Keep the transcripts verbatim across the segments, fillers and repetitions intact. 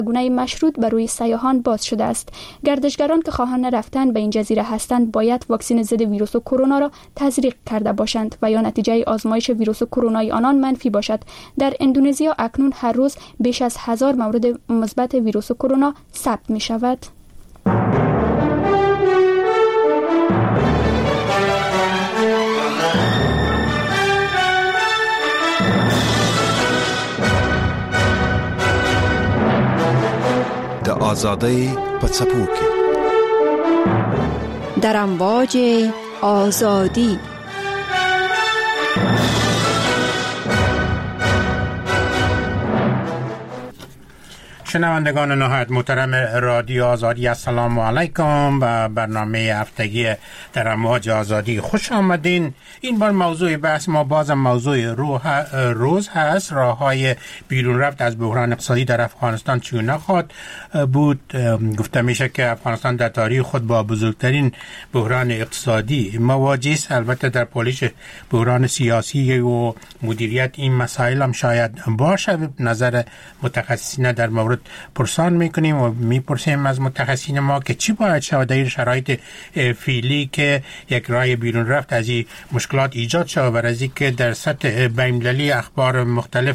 گونه مشروط بر روی سیاحان باز شده است. گردشگران که خواهان رفتن به این جزیره هستند باید واکسن ضد ویروس کرونا را تزریق کرده باشند و یا نتیجه آزمایش ویروس کرونای آنان منفی باشد. در اندونزیا اکنون هر روز بیش از هزار مورد مثبت ویروس کرونا ثبت می شود. آزادی پڅپوکي در امواج آزادی. شنوندگان نهایت محترم رادیو آزادی، السلام علیکم و برنامه هفتگی در امواج آزادی خوش آمدین. این بار موضوع بحث ما بازم موضوع روز هست، راه‌های بیرون رفت از بحران اقتصادی در افغانستان چگونه خواهد بود. گفته میشه که افغانستان در تاریخ خود با بزرگترین بحران اقتصادی مواجه است. البته در پولیش بحران سیاسی و مدیریت این مسائل هم شاید باشه. نظر متخصصین در مورد پرسان میکنیم و میپرسیم از متخصصین ما که چی باید شود در شرایط فعلی که یک راه بیرون رفت از این مشکلات ایجاد شود، بر از اینکه در سطح بین‌المللی اخبار مختلف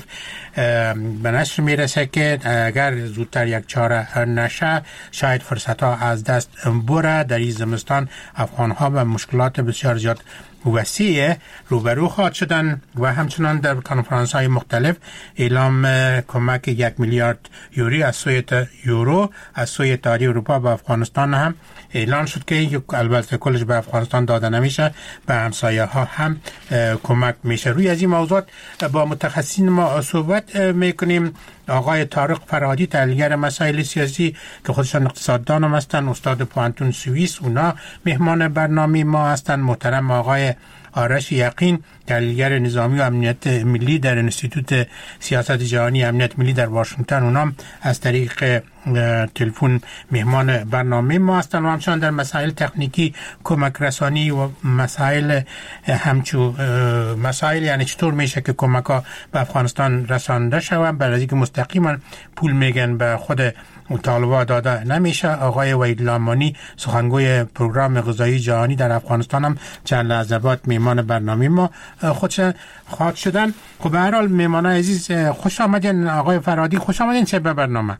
به نشر میرسه که اگر زودتر یک چاره نشه شاید فرصت ها از دست بره. در این زمستان افغان ها به مشکلات بسیار زیاد وسیع روبرو خواهد شدن و همچنان در کنفرانس های مختلف اعلام کمک یک میلیارد یوری از سوی یورو از سوی اتحادیه اروپا به افغانستان هم اعلان شد که البته کلش به افغانستان داده نمیشه، به همسایه ها هم کمک میشه. روی از این موضوعات با متخصصین ما صحبت میکنیم. آقای طارق فرهادی، تحلیلگر مسائل سیاسی که خودشان اقتصاددان هم هستند، استاد پوانتون سوئیس، اونا مهمان برنامه ما هستند. محترم آقای آرش یقین، تحلیلگر نظامی و امنیت ملی در انستیتوت سیاست جهانی امنیت ملی در واشنگتن، اونام از طریق تلفن مهمان برنامه ما هستند و همچنان در مسائل تکنیکی، کمک رسانی و مسائل همچو مسائل یعنی چطور میشه که کمک ها به افغانستان رسانده شود، برای اینکه مستقیما پول میگن به خود طالبان داده نمیشه. آقای وحید لامانی، سخنگوی پروگرام غذایی جهانی در افغانستان، هم چند لحظه بعد میهمان برنامه ما خودشون خواهد شدن. خب به هر حال میهمان عزیز خوش آمدین. آقای فرهادی خوش آمدین چه به برنامه.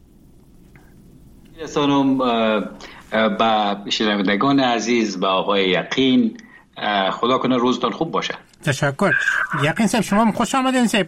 سلام با شنوندگان عزیز و آقای یقین، خدا کنه روزتان خوب باشه. تشکر. یقین صاحب شما خوش آمدین صاحب.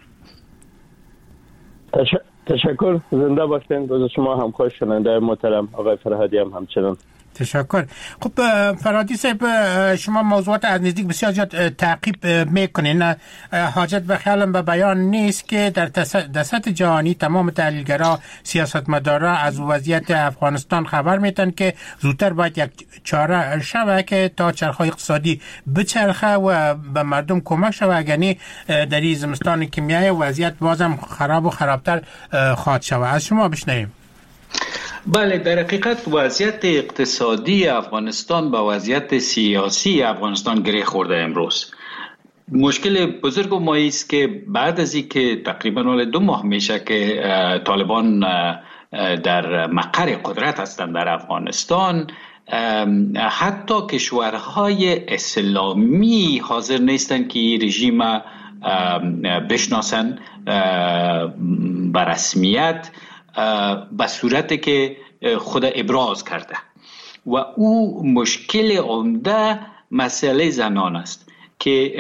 تشکر، زنده باشین. روز شما هم خوش. شنونده محترم آقای فرهادی هم همچنان. تشکر. خب فرهادی صاحب، شما موضوعات از نزدیک بسیار زیاد تعقیب میکنین. حاجت به خیالم به بیان نیست که در دست جهانی تمام تحلیلگرا، سیاستمدارا از وضعیت افغانستان خبر میتن که زودتر باید یک چاره شود که تا چرخه اقتصادی بچرخه و به مردم کمک شود، اگرنی در این زمستان که میایه وضعیت بازم خراب و خرابتر خواهد شود. از شما بشنویم. بله، در حقیقت وضعیت اقتصادی افغانستان با وضعیت سیاسی افغانستان گره خورده. امروز مشکل بزرگ ما است که بعد از اینکه تقریبا دو ماه میشه که طالبان در مقر قدرت هستند در افغانستان، حتی کشورهای اسلامی حاضر نیستند که رژیم بشناسن به رسمیت، به صورتی که خود ابراز کرده. و او مشکل عمده مسئله زنان است که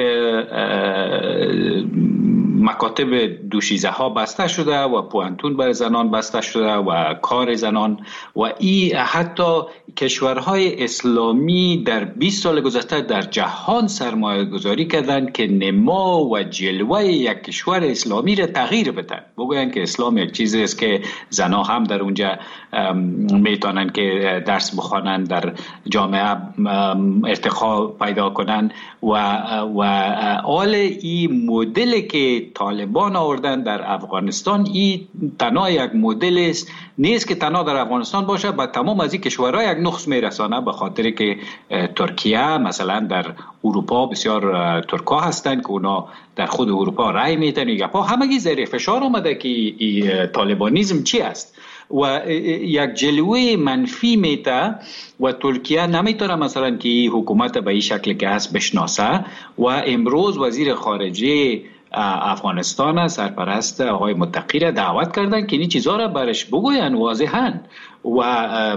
مکاتب دوشیزه ها بسته شده و پوانتون برای زنان بسته شده و کار زنان و ای حتی کشورهای اسلامی در بیست سال گذشته در جهان سرمایه گذاری کردند که نما و جلوه یک کشور اسلامی را تغییر بدن، بگوین که اسلام یک چیزی است که زنها هم در اونجا میتونن که درس بخوانند، در جامعه ارتقا پیدا کنند و و آل این مدل که طالبان آوردن در افغانستان این تنها یک مدل است، نیست که تنها در افغانستان باشه، به تمام از این کشورها یک نقص میرسانه، به خاطر که ترکیه مثلا در اروپا بسیار ترکا هستند که اونا در خود اروپا رای میتن یا پا همگی زیر فشار آمده که ای طالبانیزم چی است و یک جلوه منفی میته و ترکیه نمیتونه مثلا که حکومت به این شکل که هست بشناسه و امروز وزیر خارجه افغانستان سرپرست آقای متقی را دعوت کردن که این چیزها را برش بگوین واضحاً و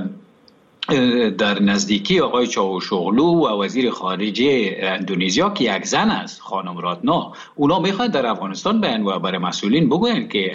در نزدیکی آقای چاوشوغلو و وزیر خارجه اندونزیا که یک زن است خانم راتنا، اونا میخوان در افغانستان بیان و برای مسئولین بگوین که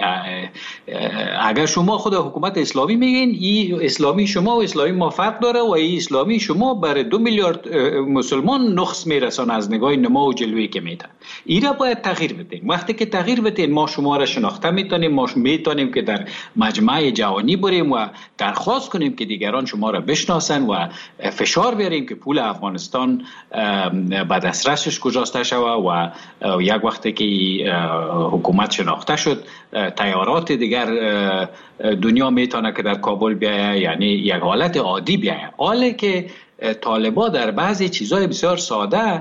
اگر شما خود حکومت اسلامی میگین این اسلامی شما و اسلامی ما فرق داره و این اسلامی شما برای دو میلیارد مسلمان نقص میرسان از نگاه نما و جلوی که میتن، این را باید تغییر بدین. وقتی که تغییر بدین ما شما را شناخته میتونیم، ما میتونیم که در مجمع جهانی بریم و درخواست کنیم که دیگران شما را بشناسن و فشار بیاریم که پول افغانستان به دسترسش گذاشته شود و یک وقتی که حکومت شناخته شد تیارات دیگر دنیا میتونه که در کابل بیایه، یعنی یک حالت عادی بیایه. حالی که طالبا در بعضی چیزهای بسیار ساده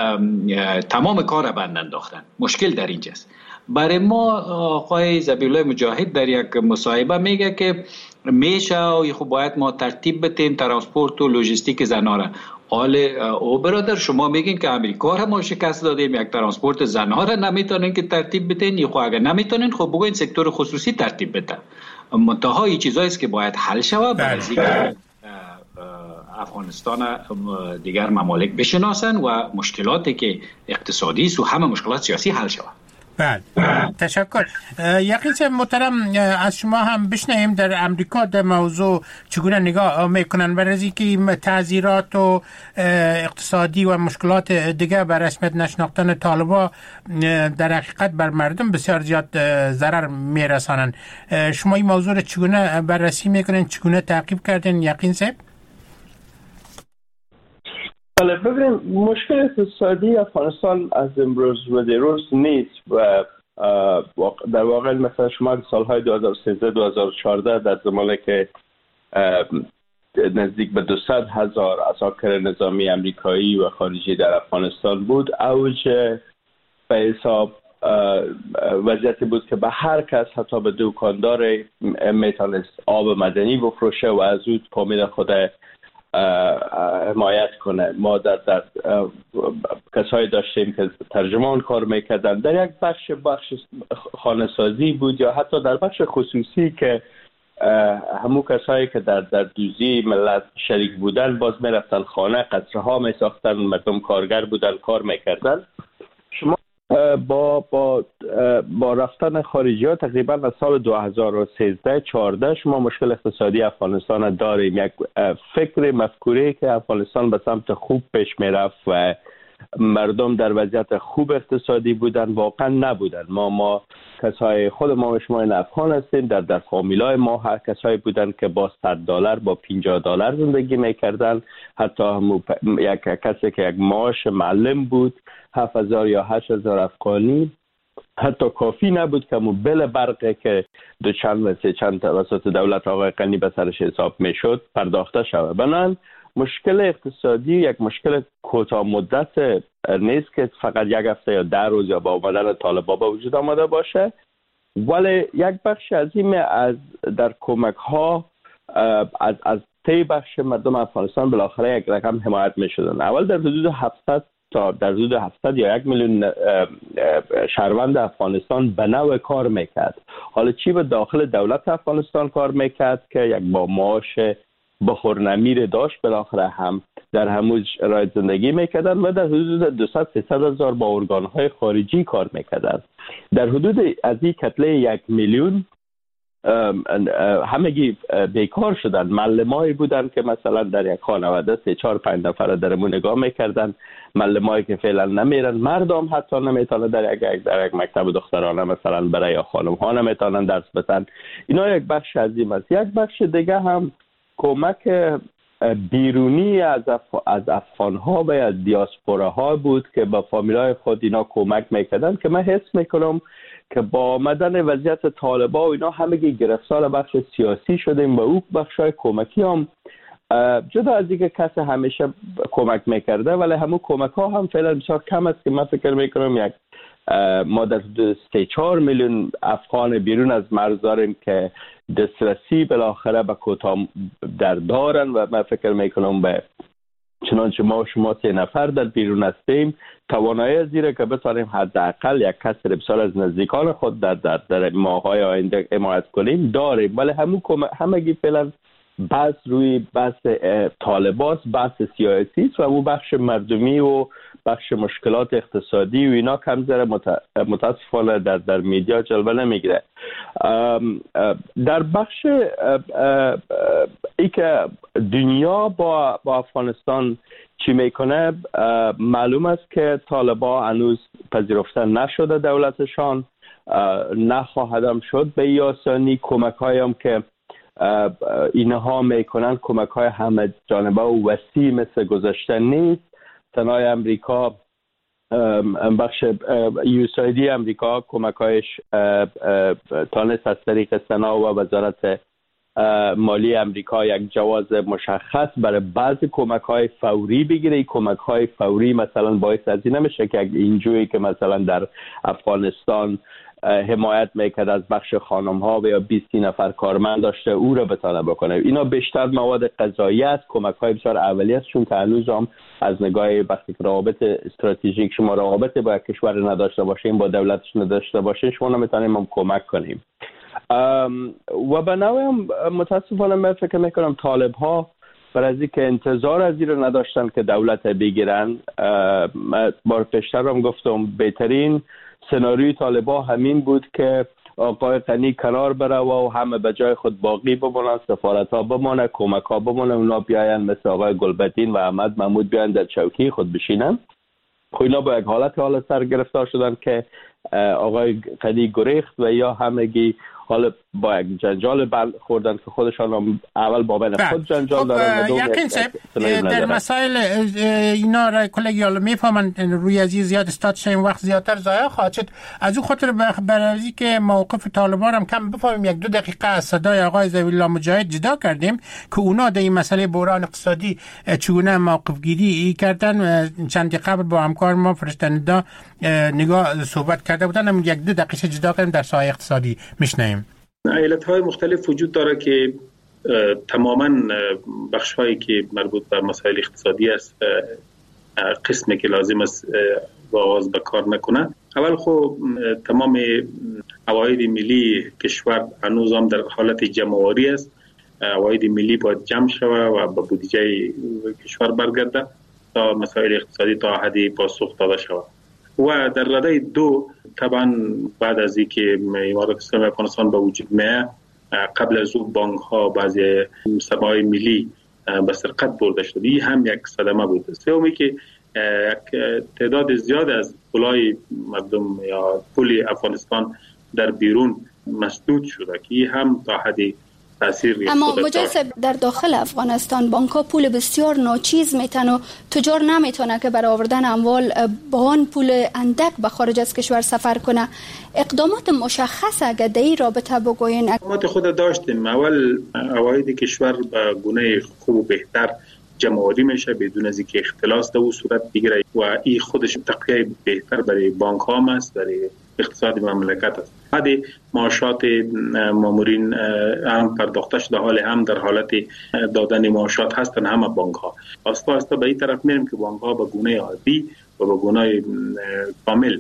تمام کار بند انداختن. مشکل در اینجاست. برای ما آقای ذبیحالله مجاهد در یک مصاحبه میگه که میشه و خب باید ما ترتیب بدیم ترانسپورت و لوجستیک زنها را. حال او برادر شما میگین که امریکا را ما شکست دادیم، یک ترانسپورت زنها را نمیتونین که ترتیب بدین، خب اگر نمیتونین خب بگوین سکتور خصوصی ترتیب بده. منتها این چیزایی است که باید حل شود برای اینکه افغانستان دیگر ممالک بشناسن و مشکلاتی که اقتصادی است و همه مشکلات سیاسی حل شود. بله تشکر. یقین محترم از شما هم بشنویم در امریکا در موضوع چگونه نگاه میکنن برای اینکه تعزیرات و اقتصادی و مشکلات دیگه بر رسمیت نشناختن طالبا در حقیقت بر مردم بسیار زیاد ضرر میرسانن. شما این موضوع رو چگونه بررسی میکنین، چگونه تعقیب کردین یقین صاحب؟ بله ببینیم مشکل اقتصادی افغانستان از امروز و دیروز نیست و در واقع مثلا شما سالهای دو هزار و سیزده دو هزار و چهارده در زمانی که نزدیک به دویست هزار عساکر نظامی امریکایی و خارجی در افغانستان بود، اوج به حساب وضعیتی بود که به هر کس حتی به دکاندار میتونست آب مدنی بفروشه و از او کامل خود حمایت کنه. ما در, در کسایی داشتیم که ترجمان کار میکردن در یک بخش بخش خانه‌سازی بود یا حتی در بخش خصوصی که همون کسایی که در در دوزی ملت شریک بودن باز میرفتن خانه قصره ها میساختن، مردم کارگر بودن کار میکردن. شما با با با رفتن خارجی ها تقریبا از سال دو هزار و سیزده چهارده شما مشکل اقتصادی افغانستان داریم. یک فکر مفکوره که افغانستان به سمت خوب پیش میرفت و مردم در وضعیت خوب اقتصادی بودن واقعا نبودن. ما ما کسای خود ما و شما این افغان هستیم، در در فامیلای ما هر کسایی بودن که با صد دلار با پنجاه دلار زندگی میکردن. حتی هم یک کسی که یک معاش معلم بود هفت هزار یا هشت هزار افغانی حتی کافی نبود که موبل برقه که دو چند و سه چند توسط دولت آقای غنی به سرش حساب میشد پرداخته شود. بنابراین مشکل اقتصادی یک مشکل کوتاه مدت نیست که فقط یک هفته یا ده روز یا با آمدن طالبان به وجود آمده باشه، ولی یک بخش عظیم از در کمک ها از از تی بخش مردم افغانستان بالاخره یک رقم حمایت می شدن. اول در حدود هفتصد تا در حدود هفتصد یا یک میلیون شهروند افغانستان به نوع کار میکرد. حالا چی به داخل دولت افغانستان کار میکرد که یک با معاش بخورنمیر داشت، بالاخره هم در همون شرایط زندگی میکردن و در حدود دویست سیصد هزار با ارگانهای خارجی کار میکردن. در حدود از این کتله یک میلیون همگی بیکار شدن. معلمایی بودن که مثلا در یک خانواده سه چهار پنج نفره درمون نگاه میکردن، معلمایی که فعلا نمیرن، مردم حتی نمیتونن در یک در یک مکتب دخترانه مثلا برای خانم ها نمیتونن درس بدن. اینا یک بخش عظیم است. یک بخش دیگه هم کمک بیرونی از اف... از افغان ها و از دیاسپورا ها بود که با فامیلای خود اینا کمک میکردن، که من حس میکنم که با آمدن وضعیت طالبان و اینا همگی گرفتار بخش سیاسی شدیم و او بخشای کمکی هم جدا از اینکه کسی همیشه کمک میکرده، ولی همون کمک ها هم فعلا بسیار کم است که من فکر میکنم یک ما در سه چهار میلیون افغان بیرون از مرز داریم که دسترسی بالاخره به کوتاه در دارن و من فکر میکنم به چنانچه ما شما سه نفر در بیرون هستیم توانایی زیره که بتوانیم حداقل یک کسی بسیار از نزدیکان خود در در, در ماه‌های آینده حمایت کنیم داریم، ولی همون همگی فعلا بحث روی بحث طالبان، بحث سیاسی است و اون بخش مردمی و بخش مشکلات اقتصادی و اینا کم ذره متاسفانه در در میدیا جلوه نمیگیره. در بخش ای که دنیا با با افغانستان چی میکنه، معلوم است که طالبان هنوز پذیرفته نشده دولتشان، نخواهدم شد به این آسانی. کمک هایم که اینها میکنن کمک های همه جانبه و وسیع مثل گذشته نیست. تنهای امریکا، بخش یوسایدی امریکا کمک هایش تانست از طریق سنا و وزارت مالی امریکا یک جواز مشخص برای بعضی کمک های فوری بگیره. کمک های فوری مثلا باعث از این نمیشه که اینجوری که مثلا در افغانستان حمایت میکرد از بخش خانم ها و یا بیست نفر کارمند داشته او را بتانه بکنه. اینا بیشتر مواد غذایی است، کمک های بسیار اولیه است، چون که هنوز هم از نگاه وقتی که روابط استراتژیک شما روابط با کشور نداشته باشیم، با دولتش نداشته باشیم، شما نمیتونیم هم کمک کنیم. و به نوعی هم متاسفانه من فکر میکنم طالب ها برای از اینکه انتظار از این رو نداشتن که دولت بگیرن، بار پیشتر هم گفتم بهترین سناریوی طالبان همین بود که آقای غنی کنار بره و همه به جای خود باقی بمونن، سفارت ها بمونه، کمک ها بمونه، اونا بیاین مثل آقای گلبدین و احمد محمود بیاین در چوکی خود بشینن. خب اینا با یک حالت حالت سر گرفتار شدن که آقای غنی گریخت و یا همگی حالا با یک جنجال بل خوردن که خودشان هم اول با بین خود جنجال دارن. یقین سب در مسائل اینا را کلگیال میفهمن روی از زیاد استاد شیم وقت زیادتر ضایع خواهد شد. از اون خاطر برای که موقف طالبان هم کم بفهمیم یک دو دقیقه از صدای آقای ذوی‌الله مجاهد جدا کردیم که اونا در این مسئله بحران اقتصادی چگونه موقف گیری کردن. چند قبل با همکار ما فرشتندا نگاه صحبت کرده بودن، هم یک دو دقیقه جدا کردیم در سایه اقتصادی میشنیم. ایالت‌های مختلف وجود داره که تماماً بخش‌هایی که مربوط به مسائل اقتصادی است قسمی که لازم است آغاز به کار نکنه. اول خب تمام عواید ملی کشور هنوز هم در حالت جمع‌آوری است. عواید ملی باید جمع شود و به بودجه کشور برگرده تا مسائل اقتصادی تا حدی پاسخ داده شود. و در رده دو طبعا بعد از اینکه امارات اسلامی افغانستان به وجود میاد، قبل از او بانک ها بعضی سرمایه ملی به سرقت برده شد. این هم یک صدمه بود. سومی که یک تعداد زیاد از پولای مردم یا پول افغانستان در بیرون مسدود شده که این هم تا حدی اما مجلس در داخل افغانستان بانک‌ها پول بسیار ناچیز میتن و تجار نمیتونه که برای آوردن اموال با آن پول اندک به خارج از کشور سفر کنه. اقدامات مشخص اگه در این رابطه بگوین؟ اقدامات خود داشتیم. اول عواید کشور به گونه خوب و بهتر جمع‌آوری میشه بدون از اینکه اختلاس در صورت بگیره و این خودش تقویت بهتر برای بانک‌ها است، برای اقتصاد مملکت است. حدی معاشات مامورین هم پرداخته شده، حال هم در حالت دادن معاشات هستن همه بانک ها. آستا آستا به این طرف میریم که بانک ها به گونه عادی و به گونه کامل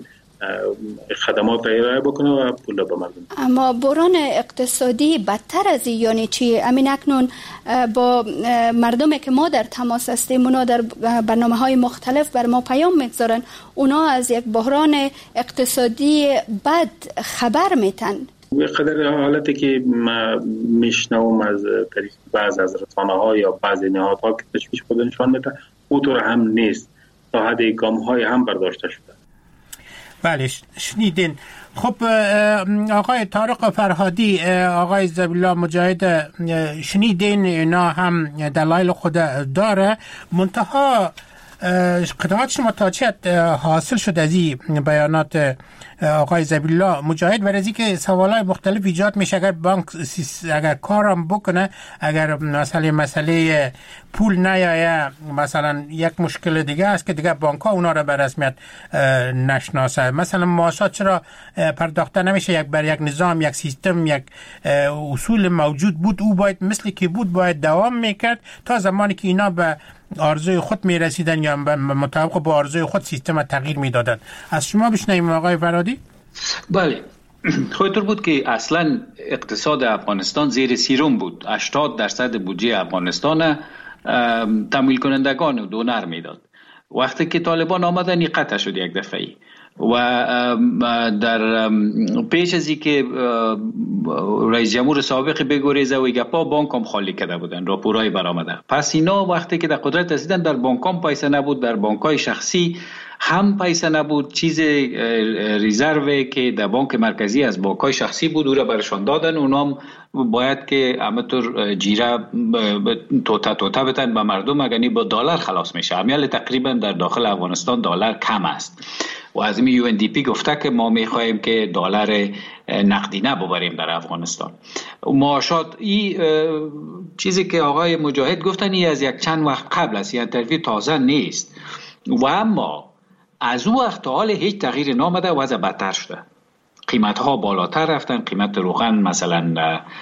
خدمات را ارائه بکنه و پول به مردم. اما بحران اقتصادی بدتر از این یعنی چی؟ امین اکنون با مردمی که ما در تماس هستیم، اونا در برنامه‌های مختلف بر ما پیام میگذارن، اونا از یک بحران اقتصادی بد خبر میتن. به قدر حالتی که ما میشنوم از طریق بعض از رسانه‌ها یا بعضی نهادها که تشویش خودشان میتن، اونطور هم نیست. تا حد گام‌های هم برداشته شده. بله شنیدین. خب آقای طارق فرهادی، آقای زبیلا مجاهد، شنیدین اینا هم دلایل خود داره، منتها قطعات شما تا چه حاصل شد از این بیانات آقای زبیلا مجاهد؟ برای از که سوالای مختلف ایجاد میشه اگر بانک اگر کارم بکنه، اگر مثلا مسئله پول نیایه، مثلا یک مشکل دیگه است که دیگه بانک ها اونا رو به رسمیت نشناسه. مثلا معاشات چرا پرداخته نمیشه؟ یک بر یک نظام، یک سیستم، یک اصول موجود بود، او باید مثل که بود باید دوام میکرد تا زمانی که اینا به آرزوی خود میرسیدن یا مطابق با آرزوی خود سیستم تغییر میدادن. از شما بشنویم آقای فرهادی. بله، خودتون بود که اصلا اقتصاد افغانستان زیر سیروم بود. هشتاد درصد بودجه افغانستان تمویل کنندگان و دونر میداد. وقتی که طالبان آمدن قطع شد یک دفعی و در پیش از اینکه رئیس جمهور سابق بگریزه و گپا بانک هم خالی کرده بودن، راپورای برآمده. پس اینا وقتی که در قدرت رسیدن در بانک هم پیسه نبود، در بانک های شخصی هم پیسه نبود. چیز ریزرو که در بانک مرکزی از بانک های شخصی بود او را برشان دادن. اونام باید که همطور جیره توتا توتا بتن به مردم، اگرنی با دلار خلاص میشه. امیال تقریبا در داخل افغانستان دلار کم است و از این یو ان دی پی گفته که ما میخواهیم که دلار نقدینه ببریم در افغانستان. معاشات این چیزی که آقای مجاهد گفتن این از یک چند وقت قبل است، یعنی طرفی تازه نیست و اما از او وقت تا حال هیچ تغییر نامده، وضع بدتر شده. قیمت ها بالاتر رفتن، قیمت روغن مثلا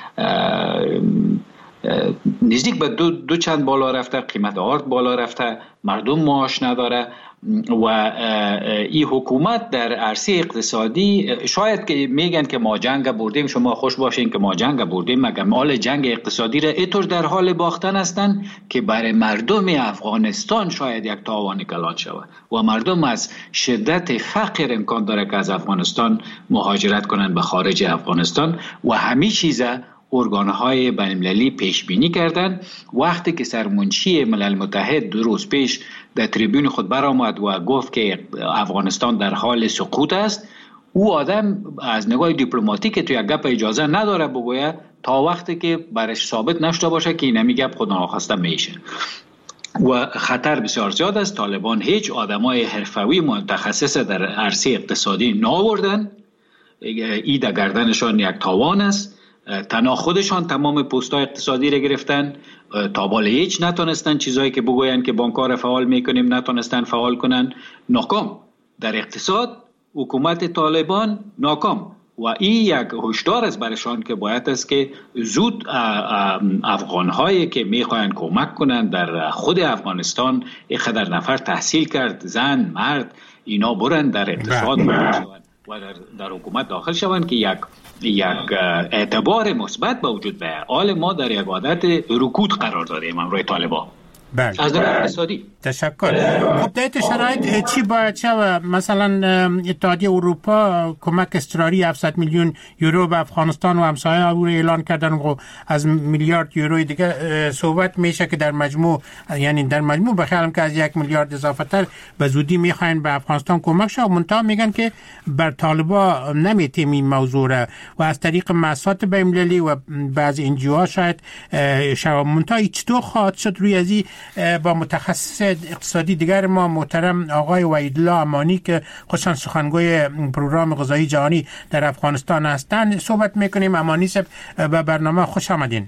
نزدیک به دو, دو چند بالا رفته، قیمت آرد بالا رفته، مردم معاش نداره و این حکومت در عرصه اقتصادی شاید که میگن که ما جنگ بردیم، شما خوش باشین که ما جنگ بردیم، مگر مال جنگ اقتصادی را اینطور در حال باختن هستند که برای مردم افغانستان شاید یک تاوان کلان شود و مردم از شدت فقر امکان داره که از افغانستان مهاجرت کنند به خارج افغانستان و همه چیزه ارگانهای بین‌المللی پیش بینی کردند. وقتی که سرمنشی ملل متحد دو روز پیش در تریبون خود برآمد و گفت که افغانستان در حال سقوط است، او آدم از نگاه دیپلماتیک تو یک گپ اجازه نداره بگوید تا وقتی که برش ثابت نشده باشه که این گپ خود ناخواسته میشه و خطر بسیار زیاد است. طالبان هیچ آدمای حرفه‌ای متخصص در عرصه اقتصادی نآوردن، ای در گردنشان یک تاوان است. تنها خودشان تمام پست‌های اقتصادی را گرفتن، تا بالا هیچ نتونستن چیزایی که بگوین که بانک‌ها را فعال میکنیم نتونستن فعال کنن. ناکام در اقتصاد حکومت طالبان ناکام و این یک هشدار است برشان که باید است که زود افغان‌هایی که میخواین کمک کنند در خود افغانستان، یک قدر نفر تحصیل کرد، زن مرد، اینا برن در اقتصاد شوند و در, در حکومت داخل شوند که یک یک اعتبار مثبت به وجود بیاید. حال ما در یک عادت رکود قرار داریم امروی طالبان. بله. از نظر اقتصادی. تشکر. خب در این شرایط چی باید شود؟ مثلا اتحادیه اروپا کمک اضطراری هفتصد میلیون یورو به افغانستان و همسایه او اعلان کردن و از میلیارد یورو دیگه صحبت میشه که در مجموع، یعنی در مجموع بخیالم که از یک میلیارد اضافه تر به زودی میخواین به افغانستان کمک شد. منتها میگن که بر طالبا نمیتیم این موضوع را و از طریق مؤسسات بین‌المللی و بعضی انجیوها شاید شود. منتها چطور خواهد شد؟ روی ازی با متخصص اقتصادی دیگر ما محترم آقای وحیدالله امانی که خودشان سخنگوی پروگرام غذایی جهانی در افغانستان هستند صحبت میکنیم. امانی صاحب به برنامه خوش آمدین.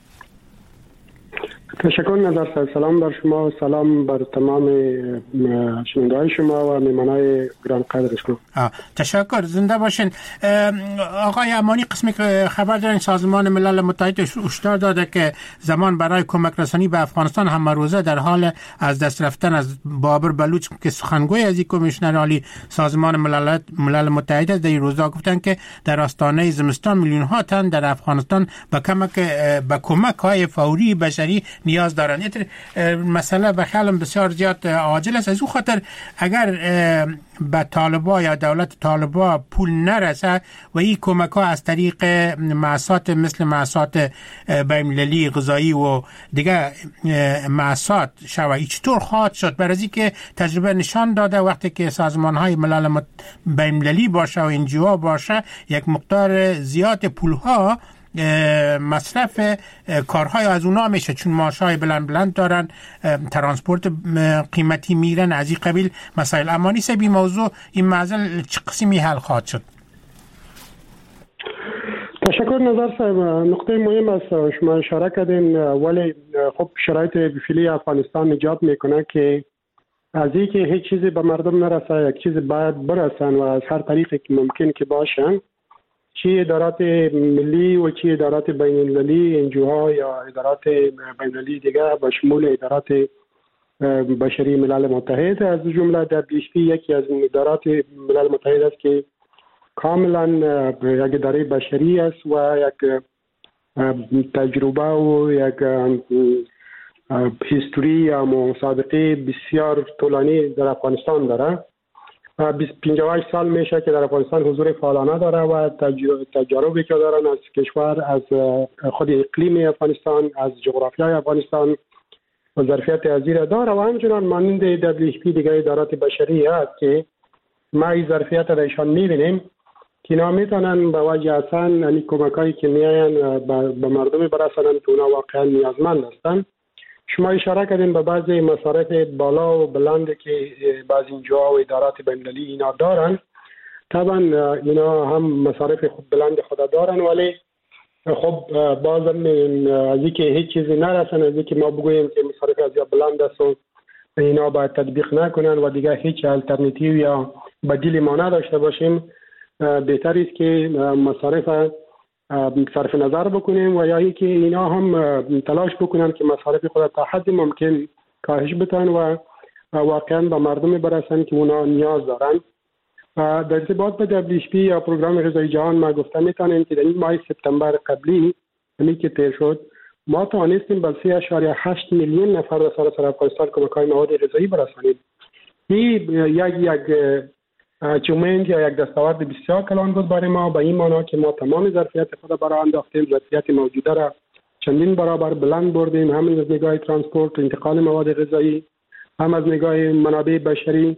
تشکر نظر صاحب. سلام بر شما و سلام بر تمام شنونده‌های شما و مهمانای گران قدر شما. تشکر، زنده باشین. آقای امانی، قسمی که خبر دارین سازمان ملل متحد هشدار داده که زمان برای کمک رسانی به افغانستان هم روزه در حال از دست رفتن از بابر بلوچ که سخنگوی از کمیشنر عالی سازمان ملل ملل متحد در این روزا گفتن که در آستانه زمستان میلیون ها تن در افغانستان به کمک به کمک های فوری بشری نیاز دارن. این مسئله به خیالم بسیار زیاد عاجل است. از او خاطر اگر به طالبا یا دولت طالبا پول نرسه و این کمک ها از طریق مؤسسات مثل مؤسسات بین‌المللی غذایی و دیگه مؤسسات شود، چطور خواهد شد؟ برای اینکه تجربه نشان داده وقتی که سازمان های ملل بین‌المللی باشه و انجیو باشه، یک مقدار زیاد پول ها مصرف کارهای از اونا میشه، چون معاشای بلند بلند دارن، ترانسپورت قیمتی میرن، از این قبیل مسائل. اما نیست بی موضوع این معضل چه قسمی حل خواهد شد؟ تشکر نظر صاحب. نقطه مهم است شما اشاره کردین، ولی خب شرایط فعلی افغانستان ایجاد میکنه که از اینکه هیچ چیزی به مردم نرسه، یک چیز باید برسن و از هر طریقی که ممکن که باشن، چی ادارات ملی و چی ادارات بین المللی، انجوها یا ادارات بین المللی دیگه به شمول ادارات بشری ملل متحد، از جمله دبلیو اچ پی یکی از ادارات ملل متحد است که کاملا یک اداره بشری است و یک تجربه و یک هیستوری یا مسابقه بسیار طولانی در افغانستان داره. پنجاه و هشت سال میشه که در افغانستان حضور فعالانه داره و تجاربی که دارن از کشور، از خود اقلیم افغانستان، از جغرافیای افغانستان و ظرفیت ازیر داره و همچنان مانند دبلیو اچ پی دیگه ادارات بشری هست که ما این ظرفیت را ایشان میبینیم که اینا میتونن به وجه اصلا یعنی کمکایی که میاین به مردم برسانن که اونا واقعا نیازمند هستن. شما اشاره کردین به بعضی مصارف بالا و بلند که بعضی اینجا و ادارات بین‌المللی اینا دارن. طبعا اینا هم مصارف خود بلند خود دارن، ولی خب بازم از اینکه هیچ چیزی نرسن، از اینکه ما بگوییم که مصارف از یا بلند است و اینا باید تطبیق نکنن و دیگه هیچ الटरनेटिव یا بدیلی ما نداشته باشیم، بهتر است که مصارف صرف نظر بکنیم و یا اینکه اینا هم تلاش بکنن که مصارف خود تا حد ممکن کاهش بدن و واقعا به مردم برسن که اونا نیاز دارن. در ارتباط به دبلیو اچ پی یا پروگرام غذایی جهان ما گفتم میتونیم که در این ماه سپتامبر قبلی یعنی که تیر شد ما توانستیم به سه اشاریه هشت میلیون نفر در سراسر افغانستان کمک‌های مواد غذایی برسانیم. این یک یک اچیومنت یا یک دستاورد بسیار کلان بود برای ما، به این معنا که ما تمام ظرفیت خود برای انداختیم، ظرفیت موجوده را چندین برابر بلند بردیم، هم از نگاه ترانسپورت انتقال مواد غذایی، هم از نگاه منابع بشری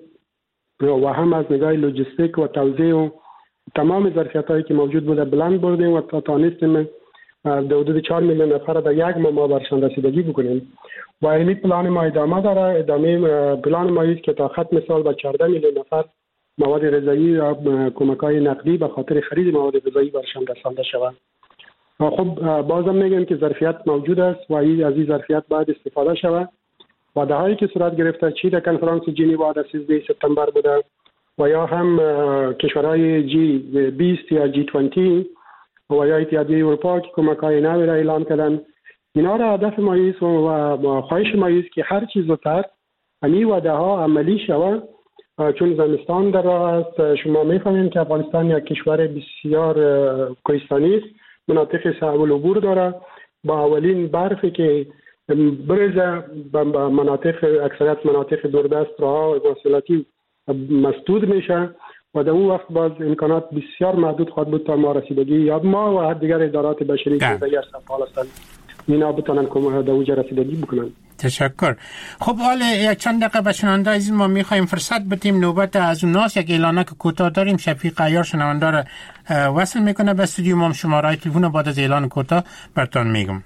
و هم از نگاه لوجستیک و توزیع و تمام ظرفیت‌هایی که موجود بوده بلند بردیم و تا توانستیم در حدود چهار میلیون نفر در یک ماه ما برشان رسیدگی بکنیم. و این پلان ما ادامه داره. ادامه پلان ما است که تا ختم سال با چهارده میلیون نفر مواد غذایی یا کمک‌های نقدی به خاطر خرید مواد غذایی برشان رسانده شود. خب بازم میگم که ظرفیت موجود است و این از این ظرفیت باید استفاده شود. وعده‌هایی که صورت گرفته چی در کنفرانس ژنو در سیزده سپتامبر بوده و یا هم کشورهای جی بیست یا جی بیست و یا اتحادیه اروپا که کمک‌های نوی را اعلام کردن، اینا را هدف ما است و خواهش ما است که هر چیز زودتر این وعده‌ها عملی شود، چون زمستان در راه است. شما می‌فهمید که افغانستان یک کشور بسیار کوهستانی است، مناطق صعب العبور داره، با اولین برفی که برزه به مناطق اکثریت مناطق دوردست راه واصلاتی مسدود میشه و در اون وقت باز امکانات بسیار محدود خواهد بود تا ما رسیدگی یا ما و هر دیگر ادارات بشری که در سفال هستند اینا بتونن که در اوج رسیدگی بکنن. تشکر. خب حالا یک چند دقیقه به شنونده عزیز ما میخوایم فرصت بدیم، نوبت از اوناست. یک اعلانک کوتاه داریم. شفیق عیار شنونده را وصل میکنه به استودیو ما. شماره تلفن بعد از اعلان کوتاه براتون میگم.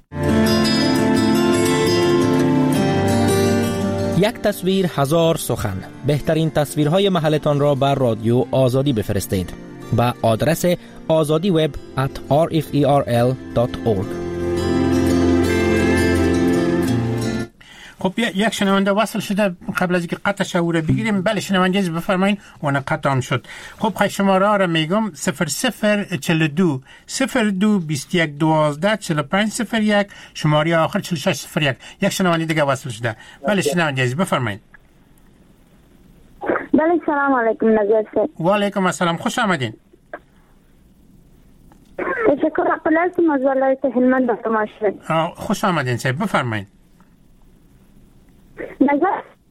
یک تصویر هزار سخن. بهترین تصویرهای محلتان را بر رادیو آزادی بفرستید به آدرس آزادی وب ات آر اف ای آر ال دات اورگ. خب یک شنونده وصل شده، قبل از اینکه قطع شعور بگیریم. بله شنونده عزیز بفرمایید. اون قطع هم شد. خب خیلی شماره را میگم: صفر صفر چهل و دو صفر دو بیست و یک دوازده چهل و پنج صفر یک، شماره آخر چهل و شش صفر یک. یک شنونده دیگه وصل شده. بله شنونده عزیز بفرمایید. بله سلام علیکم نظر صاحب. و علیکم السلام، خوش آمدین. تشکر. قبل از مزالات هلمند با شما شد. خوش آمدین صاحب، بفرمایید.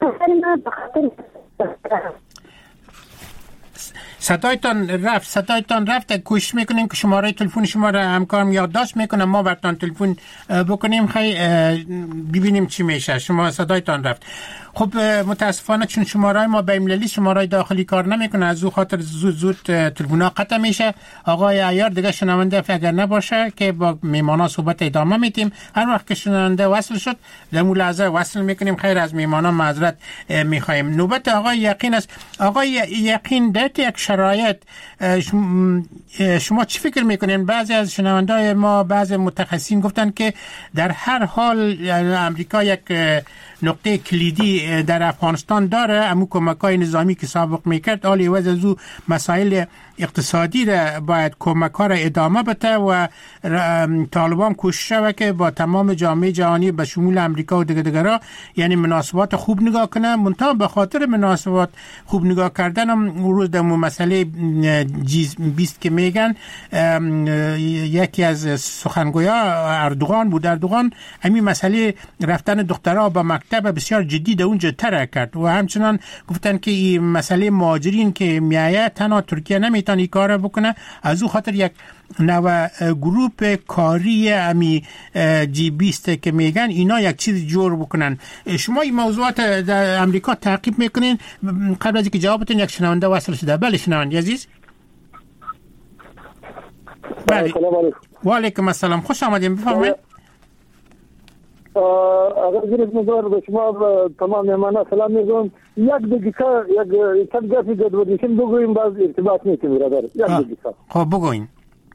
صدایتان رفت صدایتان رفت کوشش میکنیم که شماره تلفن شما را همکارم یادداشت میکنم، ما براتون تلفن بکنیم خیلی ببینیم چی میشه. شما صدایتان رفت. خب متاسفانه چون شماره ما بین المللی شماره داخلی کار نمیکنه، از او خاطر زود زود تلفن‌ها قطع میشه. آقای عیار دیگه شنونده اگر نباشه که با میمانا صحبت ادامه میدیم. هر وقت که شنونده وصل شد در اون لحظه وصل میکنیم. خیر از میمانا معذرت میخوایم. نوبت آقای یقین است. آقای یقین در یک شرایط شما چی فکر میکنین؟ بعضی از شنوندای ما، بعضی متخصصین گفتن که در هر حال امریکا یک نقطه کلیدی در افغانستان داره، امو کمک‌های نظامی که سابق میکرد آلی وز از او مسائل اقتصادی را باید کمک‌ها را ادامه بده و طالبان کوشش و که با تمام جامعه جهانی به شمول امریکا و دیگه دیگرها یعنی مناسبات خوب نگاه کنه. منتها به خاطر مناسبات خوب نگاه کردن هم روز در مسئله جی بیست که میگن یکی از سخنگویا اردوغان بود، اردوغان همین مسئله رفتن دخترها به مکتب بسیار جدی در اونجا ترک کرد و همچنان گفتن که این مسئله مهاجرین که میایه تنها ترکیه نمیتونه این کار بکنه، از او خاطر یک نوع گروپ کاری امی جی بیست که میگن اینا یک چیز جور بکنن. شما این موضوعات در امریکا تعقیب میکنین؟ قبل از اینکه جوابتون یک شنونده وصل شده. بله شنونده عزیز. بله و علیکم السلام، خوش آمدین، بفرمایید. اگر جناب نظر به شما تمام مهمانان سلام میگم. یک دقیقه یک یک گپی گذاشتیم بگویم باز ارتباط میکنیم برادر. یک دقیقه خب بگوین.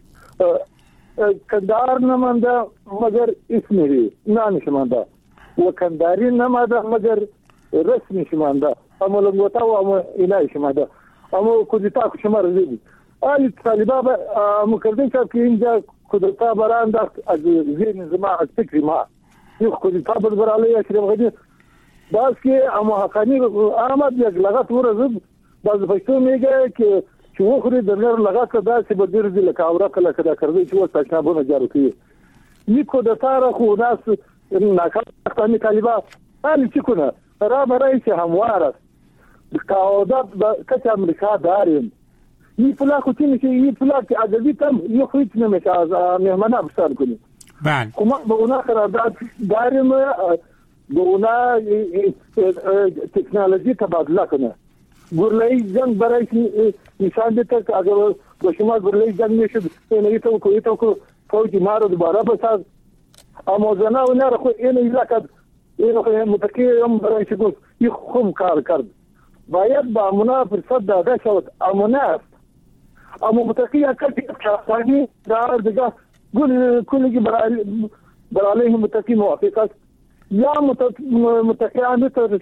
کندهار نمانده مگر اسمی نامش مانده و کندهاری نمانده مگر رسمیش مانده، اما لنگوتا و اما الهیش مانده، اما کودتا شما رزیدی آلی طالبا اما کردن که اینجا کودتا برانداخت از ذهن زما، از فکر ما یک کودتا برالی اشرف غنی باز که اما حقانی آمد یک لغت ورزد باز پشتو میگه که چې وخوري د نر لغت داسې به ګرځي لکه اورکه لکه دا کړی چې اوس تشنابونه جارو کوي. نیکو د تاره خو ناس ناکامه طالبان حالی چې کنه را برای چې هموار است قاعدت کچ امریکا داریم این پلا خو چې میشه این پلا که ادبی تم یه خو هیچ نمیشه از مهمانه بستان کنی. بله خو ما به اونا قرارداد داریم، به اونا تکنولوژی تبادله کنه. گرلایی جنگ برای نشان دیده که اگر با شما گرلایی جنگ میشد اینه تو کو تو کو فوج ما رو دوباره بساز، اما زنا و نه خو اینه علاقه اینه متکی هم برای شگفت یک خوب کار کرد. باید با امنا فرصت داده شد. امنا است اما متکی اکتی کافانی دار دیگه گل کلی برای برای متکی موافق است یا متکی آمیتر.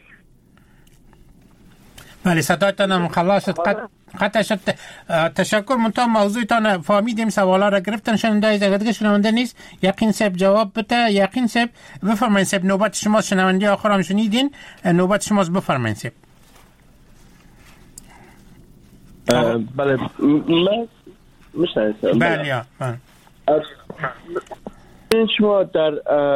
بله صدایتانم خلاص شد، قطع شد. تشکر. منتها موضوعتان فهمیدیم، سوالا را گرفتن. شنونده دیگه شنونده نیست. یقین صاحب جواب بده. یقین صاحب بفرمایید. صاحب نوبت شما، شنونده آخر هم شنیدین، نوبت شماست، بفرمایید صاحب. بله من میشنوم. بله یا شما در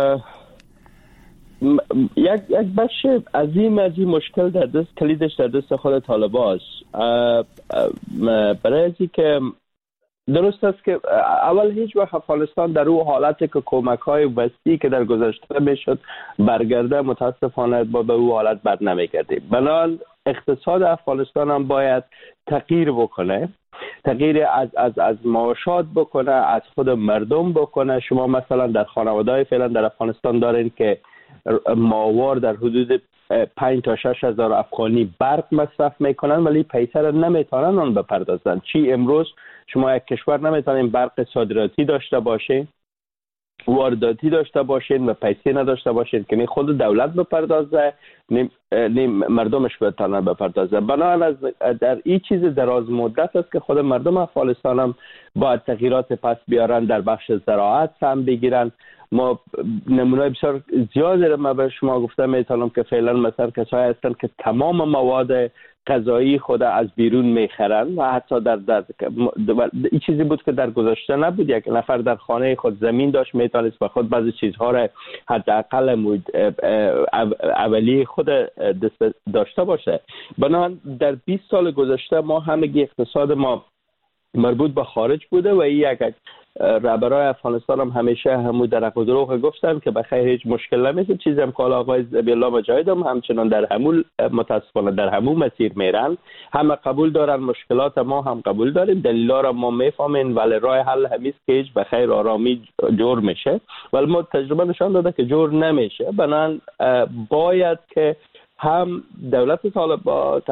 یک یک بخش عظیم از این مشکل در دست کلیدش در دست خود طالبان است. برای از که درست است که اول هیچ وقت افغانستان در اون حالتی که کمک‌های وسیعی که در گذشته میشد برگرده متاسفانه با به اون حالت بر نمیگرده. بنابراین اقتصاد افغانستان هم باید تغییر بکنه، تغییر از از از معاشات بکنه، از خود مردم بکنه. شما مثلا در خانواده‌های فعلا در افغانستان دارین که ماهوار در حدود پنج تا شش هزار افغانی برق مصرف میکنن ولی پیسه را نمیتونن آن بپردازن. چی امروز شما یک کشور نمیتونین برق صادراتی داشته باشین، وارداتی داشته باشین و پیسه نداشته باشین که نه خود دولت بپردازه نه, نه مردمش بتونن بپردازه. بنابراین در این چیز دراز مدت است که خود مردم افغانستان هم باید تغییرات پس بیارن، در بخش زراعت هم بگیرن ما نمونه بسیار زیادی را من به شما گفتم میتونم که فعلا مثلا کسایی هستن که تمام مواد غذایی خود از بیرون میخرن و حتی در, در این چیزی بود که در گذشته نبود. یک نفر در خانه خود زمین داشت میتونست به خود بعضی چیزها را حداقل اولیه خود داشته باشه. بنابراین در بیست سال گذشته ما همگی اقتصاد ما مربوط به خارج بوده و این یک رهبرای افغانستان هم همیشه همو در دروغ گفتن که بخیر هیچ مشکل نمیشه. چیزی هم که آقای ذبیح الله مجاهد هم همچنان در همون متاسفانه در همون مسیر میرن. همه قبول دارن، مشکلات ما هم قبول داریم، دلیلا را ما میفهمیم، ولی راه حل همیست که هیچ بخیر آرامی جور میشه، ولی ما تجربه نشان داده که جور نمیشه. بنابراین باید که هم دولت طالبان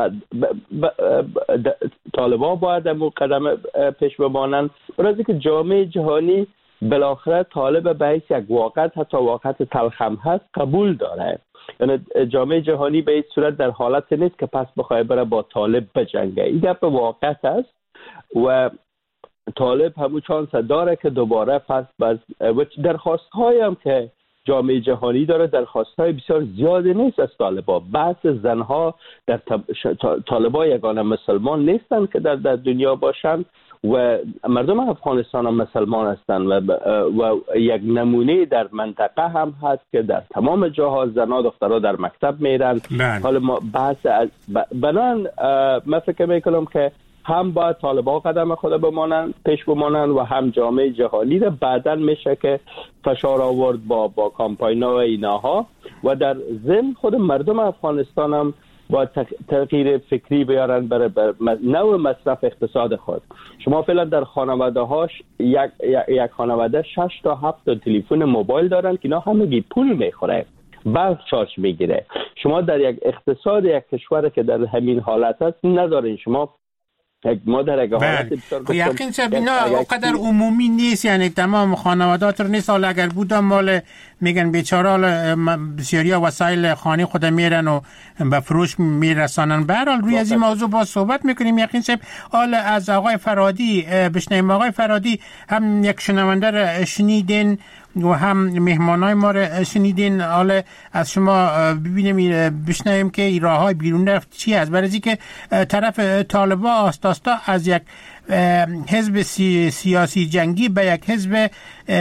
طالبان باید امو قدم پیش بمانند، برای که جامعه جهانی بالاخره طالب به حیث یک واقعیت، حتی واقعیت تلخ هم هست، قبول داره. یعنی جامعه جهانی به این صورت در حالت نیست که پس بخواه بره با طالب بجنگه. این گپ واقعیت است و طالب همون چانس داره که دوباره پس باز درخواست هایم که جامعه جهانی داره درخواست‌های بسیار زیادی نیست از طالبان. بعض زنها در طالبان یگانه مسلمان نیستن که در, در دنیا باشن و مردم افغانستان هم مسلمان هستن و, و یک نمونه در منطقه هم هست که در تمام جاها زنها دخترها در مکتب میرن. حالا ما بحث از بنان من فکر میکنم که هم باید طالبان قدم خود بمانند پیش بمانند و هم جامعه جهانی را بعداً میشه که فشار آورد با با کامپاینا و ایناها و در ضمن خود مردم افغانستان هم با تغییر فکری بیارن برای بر نوع مصرف اقتصاد خود. شما فعلا در خانواده هاش یک یک خانواده شش تا هفت تا تلفن موبایل دارن که اینا همگی پول میخوره، برق چارج میگیره. شما در یک اقتصاد یک کشور که در همین حالت است ندارین. شما ما در اگه حالت بسیار یقین شب اینا اقدر عمومی نیست، یعنی تمام خانوادات رو نیست. حالا اگر بودم مال میگن بیچاره حالا بسیاری وسایل خانه خود میرن و به فروش میرسانن. به هر حال روی از این موضوع با صحبت میکنیم. یقین شب حالا از آقای فرادی بشنیم. آقای فرادی هم یک شنونده رو شنیدین و هم مهمانای ما رو شنیدین. حالا از شما ببینیم بشنویم که این راههای بیرون رفت چی است، برای که طرف طالبان آستاستا از یک حزب سیاسی جنگی به یک حزب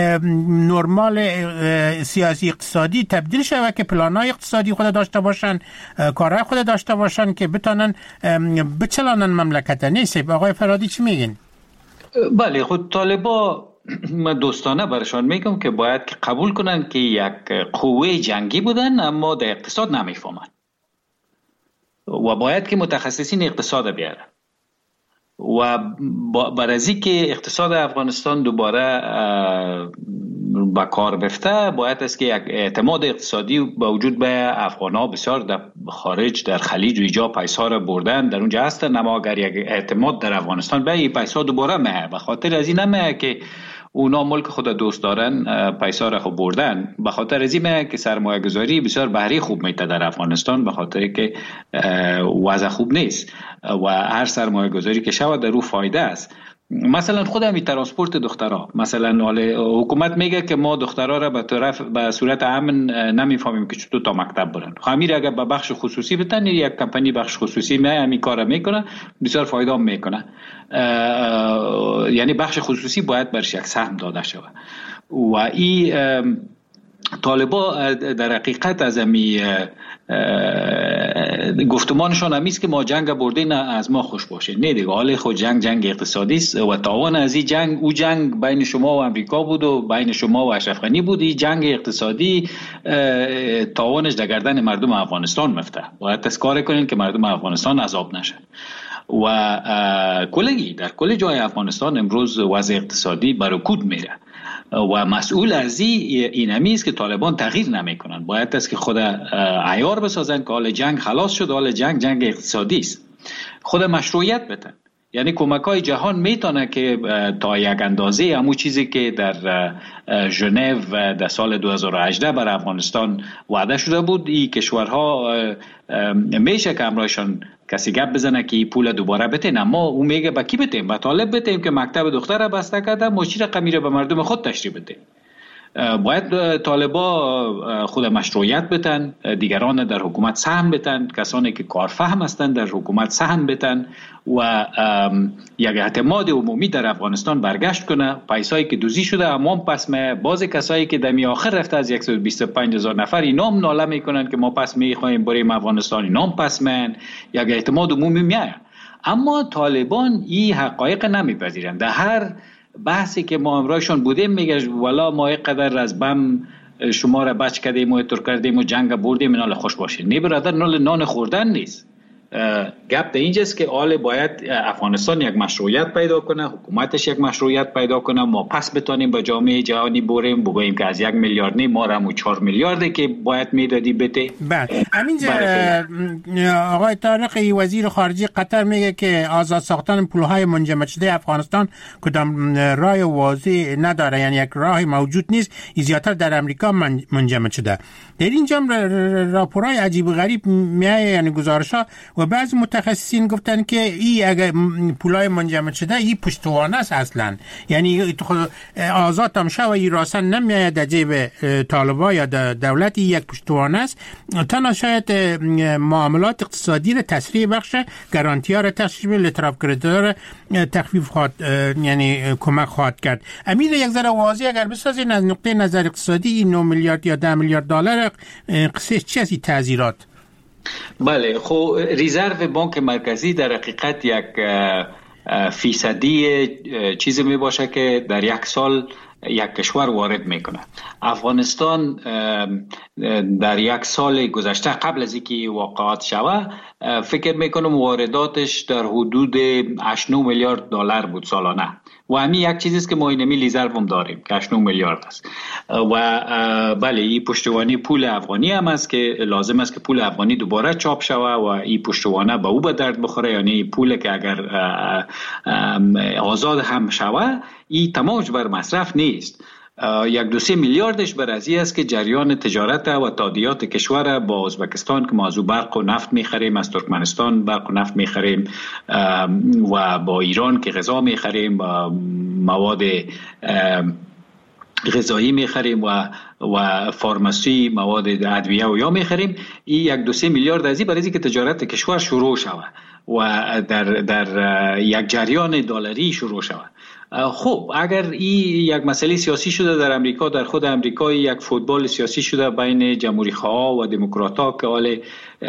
نرمال سیاسی اقتصادی تبدیل شود که پلان‌های اقتصادی خود داشته باشن، کارهای خود داشته باشن که بتونن بچلانن مملکت. نیست آقای فرادی چی میگین؟ بله، خود طالبان من دوستانه برشان میگم که باید که قبول کنن که یک قوه جنگی بودن اما در اقتصاد نمیفهمن و باید که متخصصین اقتصاد بیارن و برای که اقتصاد افغانستان دوباره با کار بفته باید است که یک اعتماد اقتصادی با وجود به افغان‌ها بسیار در خارج در خلیج و ایجا پیسا را بردن در اونجا هستن، اما اگر یک اعتماد در افغانستان به این پیسا دوباره مه به خاطر از این نمه که اونا ملک خود دوست دارن پیسا را خوب بردن، به خاطر از این که سرمایه گذاری بسیار بهره خوب میته در افغانستان به خاطر که وضع خوب نیست و هر سرمایه گذاری که شود در او فایده است. مثلا خود همین ترانسپورت دخترها، مثلا حکومت میگه که ما دخترها را به طرف به صورت امن نمیفهمیم که چطور تا مکتب برن. خمیر اگر به بخش خصوصی بتن، یک کمپانی بخش خصوصی می همین کارا میکنه بسیار فایده هم میکنه. یعنی بخش خصوصی باید برش یک سهم داده شود و این طالبا در حقیقت از امی گفتمانشان همیست که ما جنگ برده نه از ما خوش باشه. نه دیگه، حال خود جنگ جنگ اقتصادی است و تاوان از این جنگ او جنگ بین شما و امریکا بود و بین شما و اشرف غنی بود. این جنگ اقتصادی تاوانش در گردن مردم افغانستان مفته. باید تذکر کنین که مردم افغانستان عذاب نشن و کلگی در کل جای افغانستان امروز وضع اقتصادی برکوت میره و مسئول از این همی است که طالبان تغییر نمی کنند. باید است که خود عیار بسازن که حال جنگ خلاص شد، حال جنگ جنگ اقتصادی است. خود مشروعیت بدن، یعنی کمک های جهان میتونه که تا یک اندازه همون چیزی که در ژنو در سال دو هزار و هجده بر افغانستان وعده شده بود، این کشورها میشه که امرایشان کسی گپ بزنه که پول دوباره بتین، اما او میگه با کی بتیم؟ با طالب بتیم که مکتب دختر بسته کرده، مشیر قمیره به مردم خود تشریح بده. باید طالبا خود مشروعیت بتن، دیگران در حکومت سهم بتن، کسانی که کارفهم هستند در حکومت سهم بتن و یک اعتماد عمومی در افغانستان برگشت کنه. پیسایی که دوزی شده امان پس می باز کسایی که دمی آخر رفته از صد و بیست و پنج هزار نفر اینام ناله میکنن که ما پس میخوایم بریم افغانستان، اینام پس من یک اعتماد عمومی میاد. اما طالبان این حقایق نمیپذیرند. در هر بحثی که ما امرایشان بودیم میگه والا ما اینقدر از بم شما را بچ کردیم و تر کردیم و جنگ بردیم، نال خوش باشین. نه برادر، نال نان خوردن نیست. گپ در اینجاست که آل باید افغانستان یک مشروعیت پیدا کنه، حکومتش یک مشروعیت پیدا کنه، ما پس بتونیم به جامعه جهانی بریم بگوییم که از یک میلیارد نه ما را مو چهار میلیارده که باید میدادی بده. بله همینجا آقای طارق وزیر خارجه قطر میگه که آزاد ساختن پولهای منجمد شده افغانستان کدام راه واضح نداره، یعنی یک راه موجود نیست، زیادتر در امریکا منجمد شده. در اینجا راپورهای عجیب و غریب میایه، یعنی گزارش‌ها و بعض متخصصین گفتن که این اگه پولای منجمد شده این پشتوانه است اصلا، یعنی آزاد هم شد و این راسن نمیاید در جیب طالبا یا دولت، یک پشتوانه است. تنها شاید معاملات اقتصادی را تسریع بخشه، گارانتی ها را تشریف لطراف کردار تخفیف خواهد، یعنی کمک خواهد کرد. امیر یک ذره واضح اگر بسازین از نقطه نظر اقتصادی این نه میلیارد یا ده میلیارد دلار قصه چی است این تعزیرات؟ بله، خب رزرو بانک مرکزی در حقیقت یک فیصدی چیزی می باشه که در یک سال یک کشور وارد میکنه. افغانستان در یک سال گذشته قبل از اینکه واقعات شوه فکر میکنم وارداتش در حدود هشت نه میلیارد دلار بود سالانه و همین یک چیزی است که ما اینمی لیزرو هم داریم که هشت نه میلیارد است و بله این پشتوانه پول افغانی هم است که لازم است که پول افغانی دوباره چاپ شوه و این پشتوانه به او به درد بخوره، یعنی پول که اگر آزاد هم شوه این تمامش بر مصرف نیست. یک دو سه میلیاردش بر ازی است که جریان تجارت و تادیات کشور با ازبکستان که ما از برق و نفت میخریم، از ترکمنستان برق و نفت میخریم و با ایران که غذا میخریم و مواد غذایی میخریم و و فارماسی مواد ادویه و یا میخریم. این یک دو سه میلیارد ازی برای اینکه تجارت کشور شروع شود و در در یک جریان دلاری شروع شود. خب اگر این یک مسئله سیاسی شده در امریکا، در خود امریکا یک فوتبال سیاسی شده بین جمهوری خواه و دموکرات ها که حال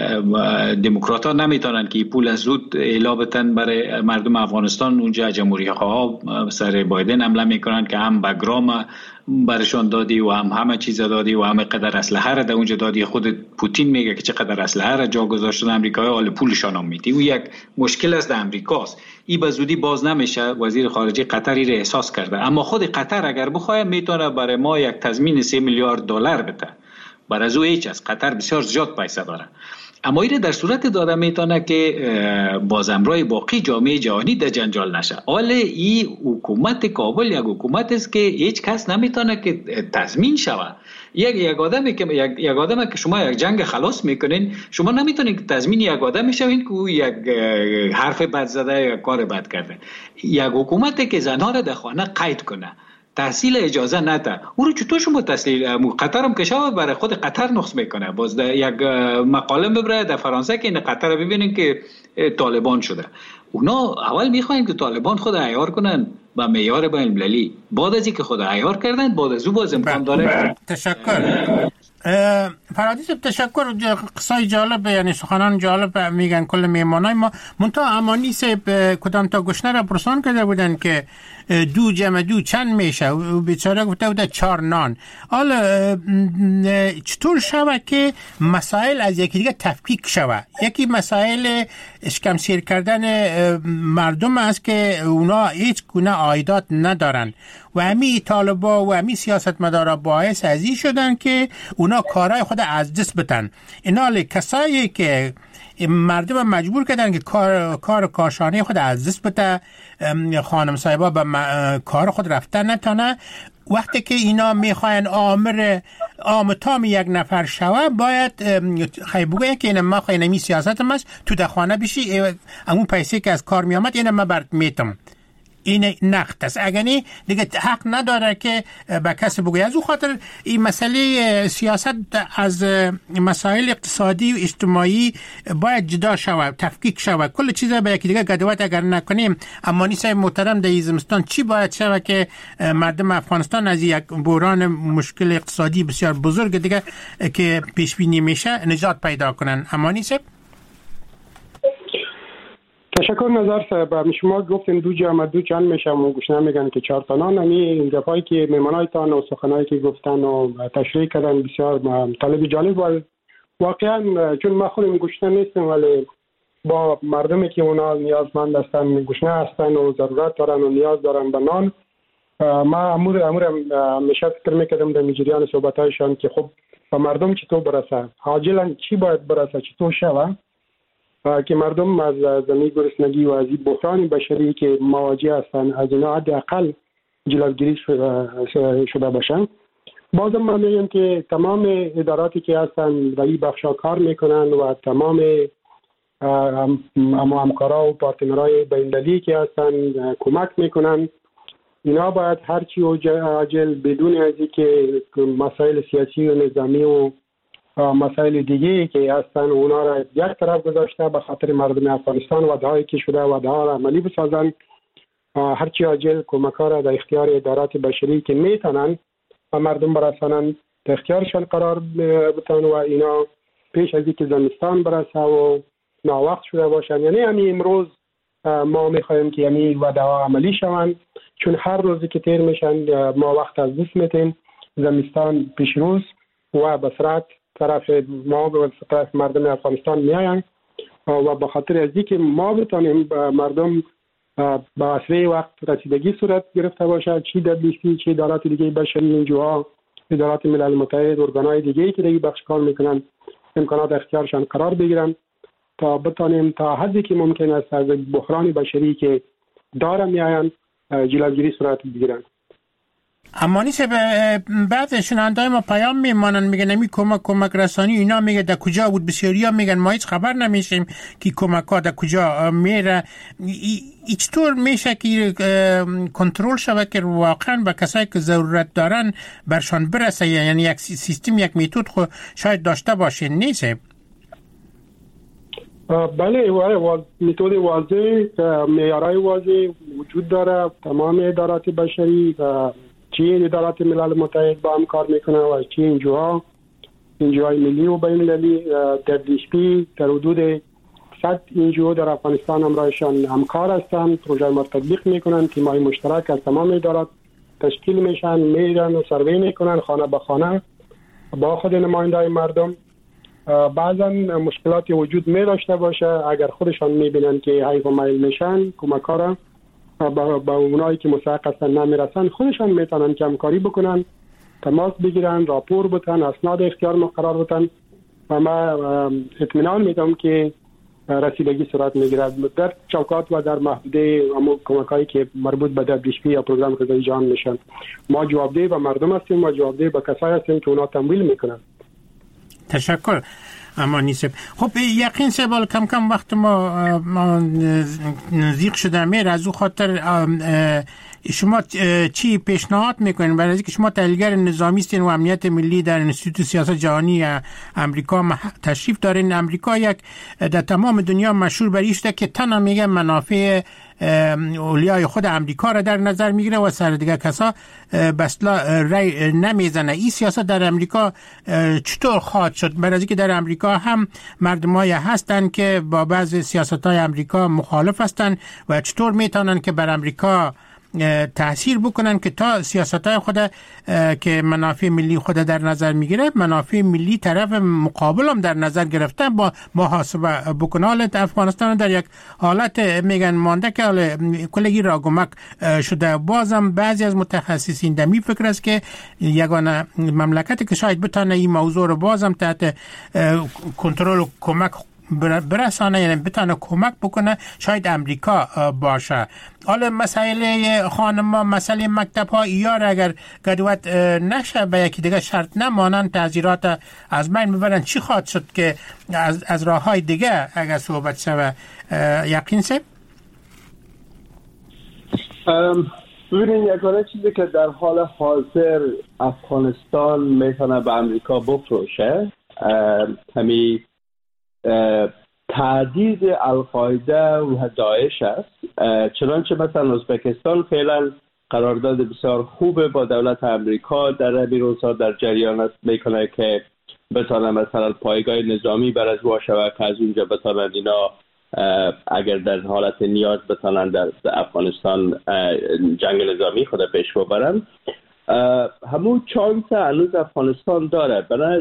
دموکرات ها نمیتونن که پول از زود اعلا بتن برای مردم افغانستان، اونجا جمهوری خواه سر بایدن حمله میکنن که هم بگرام برشان دادی و هم همه چیز دادی و همه قدر اسلحه را در اونجا دادی. خود پوتین میگه که چقدر اسلحه را جا گذاشتن امریکایی، حال پولشان هم میدی. و یک مشکل است در امریکاست، این به زودی باز نمیشه. وزیر خارجه قطری را احساس کرده، اما خود قطر اگر بخواد میتونه برای ما یک تضمین سه میلیارد دلار بده. برای از او هیچ از قطر بسیار زیاد پیسه داره، اما این در صورت داده میتونه که بازمرای باقی جامعه جهانی در جنجال نشه. حال این حکومت کابل یک حکومت است که هیچ کس نمیتونه که تضمین شود. یک یک آدمی که یک یک آدمی که شما یک جنگ خلاص میکنین، شما نمیتونید تضمین یک آدمی شوین که او یک حرف بد زده یا کار بد کرده. یک حکومتی که زنها را در خانه قید کنه، تحصیل اجازه نده، او رو چطور شما تحصیل؟ قطر هم کشور برای خود قطر نقص میکنه. باز در یک مقاله ببره در فرانسه که این قطر رو ببینین که طالبان شده. اونا اول میخواین که طالبان خود عیار کنن با معیار بین المللی، بعد از اینکه خود عیار کردن بعد از او باز امکان داره. تشکر فرادی صاحب، تشکر. قصای جالب، یعنی سخنان جالب میگن کل میمانای ما. منتها امانی صاحب کدام تا گشنه را پرسان کرده بودن که دو جمع دو چند میشه و بیچاره گفته بوده چهار نان. حالا چطور شود که مسائل از یکی دیگه تفکیک شود؟ یکی مسائل اشکمسیر کردن مردم است که اونا هیچ گونه عایدات ندارن و همین طالبا و همین سیاستمدارا باعث ازی شدن که اونا کارهای خود از دست بتن. اینا کسایی که مردم مجبور کردن که کار کار کاشانه خود از دست بده، خانم صاحبا به کار خود رفتن نتونه. وقتی که اینا میخواین آمر آمتام یک نفر شوه، باید خیلی که اینه ما خواهی نمی سیاست هم است تو در خانه بشی، همون پیسه که از کار میامد اینه ما برد میتم. این نقد است. اگر نه دیگه حق نداره که به کسی بگوید. از اون خاطر این مسئله سیاست از مسائل اقتصادی و اجتماعی باید جدا شود، تفکیک شود. کل چیزا به یکی دیگه گدوات اگر نکنیم. امانی صاحب محترم، در زمستان چی باید شود که مردم افغانستان از یک بحران مشکل اقتصادی بسیار بزرگ دیگه که پیش بینی میشه نجات پیدا کنن؟ امانی صاحب. تشکر نظر صاحب. شما گفتین دو جمع دو چند میشه و گوشنه میگن که چهار تانان. یعنی گپایی که میمانایتان و سخنایی که گفتن و تشریح کردن بسیار طالب جالب و واقعا چون ما خودم گوشنه نیستم ولی با مردمی که اونا نیازمند هستن گوشنه هستن و ضرورت دارن و نیاز دارن به نان، ما امور امور همیشه فکر میکردم در جریان صحبتایشان که خب به مردم چطور برسه، عاجلا چی باید برسه، چطور شوه که مردم از زمین گرسنگی و از این بحران بشری که مواجه هستن از اینا حداقل جلوگیری شده باشن. بازم من میگم که تمام اداراتی که هستن در این بخشا کار میکنن و تمام همکارا و پارتنرهای بین‌المللی که هستن کمک میکنن. اینا باید هرچی عاجل بدون از اینکه مسائل سیاسی و نظامی و مسائل دیگه که هستن اونا را یک طرف گذاشته به خاطر مردم افغانستان وعده‌هایی که شده وعده‌ها را عملی بسازن. هرچی عاجل کمک‌ها را در اختیار ادارات بشری که میتونن و مردم برسانن در اختیارشان قرار بتن و اینا پیش از اینکه زمستان برسه و ناوقت شده باشن. یعنی همین امروز ما میخوایم که یعنی وعده‌ها عملی شوند، چون هر روزی که تیر میشن ما وقت از دست میتیم، زمستان پیش روز و به سرعت طرف ما و طرف مردم افغانستان میاین و به خاطر از اینکه ما بتانیم مردم به اسرع وقت رسیدگی صورت گرفته باشه، چی دبلیو سی چی ادارات دیگه بشری اینجاها ادارات ملل متحد ارگانهای دیگه که دیگه بخش کار میکنن امکانات اختیارشان قرار بگیرن تا بتانیم تا حدی که ممکن است از بحران بشری که داره میاین جلوگیری صورت بگیرن. امانی صاحب، بعد شنوندای ما پیام میمانن میگن نمی کمک کمک رسانی اینا میگه در کجا بود، بسیاریا میگن ما هیچ خبر نمیشیم که کمک ها در کجا میره. چطور میشه که کنترل شود که واقعا به کسایی که ضرورت دارن برشان برسه؟ یعنی یک سیستم یک میتود خود شاید داشته باشه نیست؟ بله، میتود واضح، معیارهای واضح وجود داره. تمام ادارات بشری چی ادارات ملل متحد با هم کار میکنه و چی اینجاها اینجاهای ملی و بین المللی دبلیو پی در حدود صد اینجا در افغانستان همراهشان همکار هستن، پروژه ما تطبیق میکنن، تیم‌های مشترک از تمام ادارات تشکیل میشن، میرن و سروی میکنن خانه به خانه با خود نماینده‌های مردم. بعضا مشکلاتی وجود می داشته باشه، اگر خودشان میبینن که حیف و میل میشن کمک‌ها را با, با اونایی که مستحق هستن نمیرسن، خودشان میتونن که همکاری بکنن، تماس بگیرن، راپور بتن، اسناد اختیار مقرر بتن و ما اطمینان میدم که رسیدگی صورت میگیرد در چوکات و در محدوده اما کمکایی که مربوط به دبلیو پی یا پروگرام غذایی جهان میشن. ما جوابدهی به مردم هستیم، ما جوابدهی به کسایی هستیم که اونا تمویل میکنن. تشکر امانی صاحب. خب یقین صاحب کم کم وقت ما, ما نزدیک شده میره، از او خاطر شما چی پیشنهاد میکنین؟ برای اینکه شما تحلیلگر نظامی هستین و امنیت ملی در انستیتوت سیاست جهانی امریکا تشریف دارین. امریکا یک در تمام دنیا مشهور بر اینه که تنها میگه منافع اولیای خود امریکا را در نظر میگیره و سر دیگه کسا بسلا رای نمیزنه. این سیاست در امریکا چطور خواهد شد؟ برای اینکه در امریکا هم مردمایی هستن که با بعض سیاست‌های امریکا مخالف هستن و چطور میتونن که بر امریکا تأثیر بکنن که تا سیاست‌های خود که منافع ملی خود در نظر میگیره منافع ملی طرف مقابل هم در نظر گرفتن با محاسبه بکنه. حالت افغانستان در یک حالت میگن مانده که کلگی را گمک شده. بازم بعضی از متخصصین دمی فکر است که یگانه مملکتی که شاید بتونه این موضوع رو بازم تحت کنترل و کمک برسانه، یعنی بتونه کمک بکنه، شاید امریکا باشه. حالا مسئله خانما، مسئله مکتب ها ایار اگر گدوت نشه به یکی دیگه شرط نمانن، تعذیرات از بین میبرن، چی خواهد شد که از, از راه های دیگه اگر صحبت شوه؟ یقین سه؟ ببینید یکانه چیزی که در حال حاضر افغانستان میتونه به امریکا بفروشه همین تعدید القاعده و داعش است. چنانچه مثلا ازبکستان فعلا قرارداد بسیار خوبه با دولت امریکا در همین روزها در جریان است میکنه که بتونه مثلا پایگاه نظامی بر از باشه و که از اونجا بتونن اینا اگر در حالت نیاز بتونن در افغانستان جنگ نظامی خود پیش ببرن. همون چانس هنوز افغانستان داره برای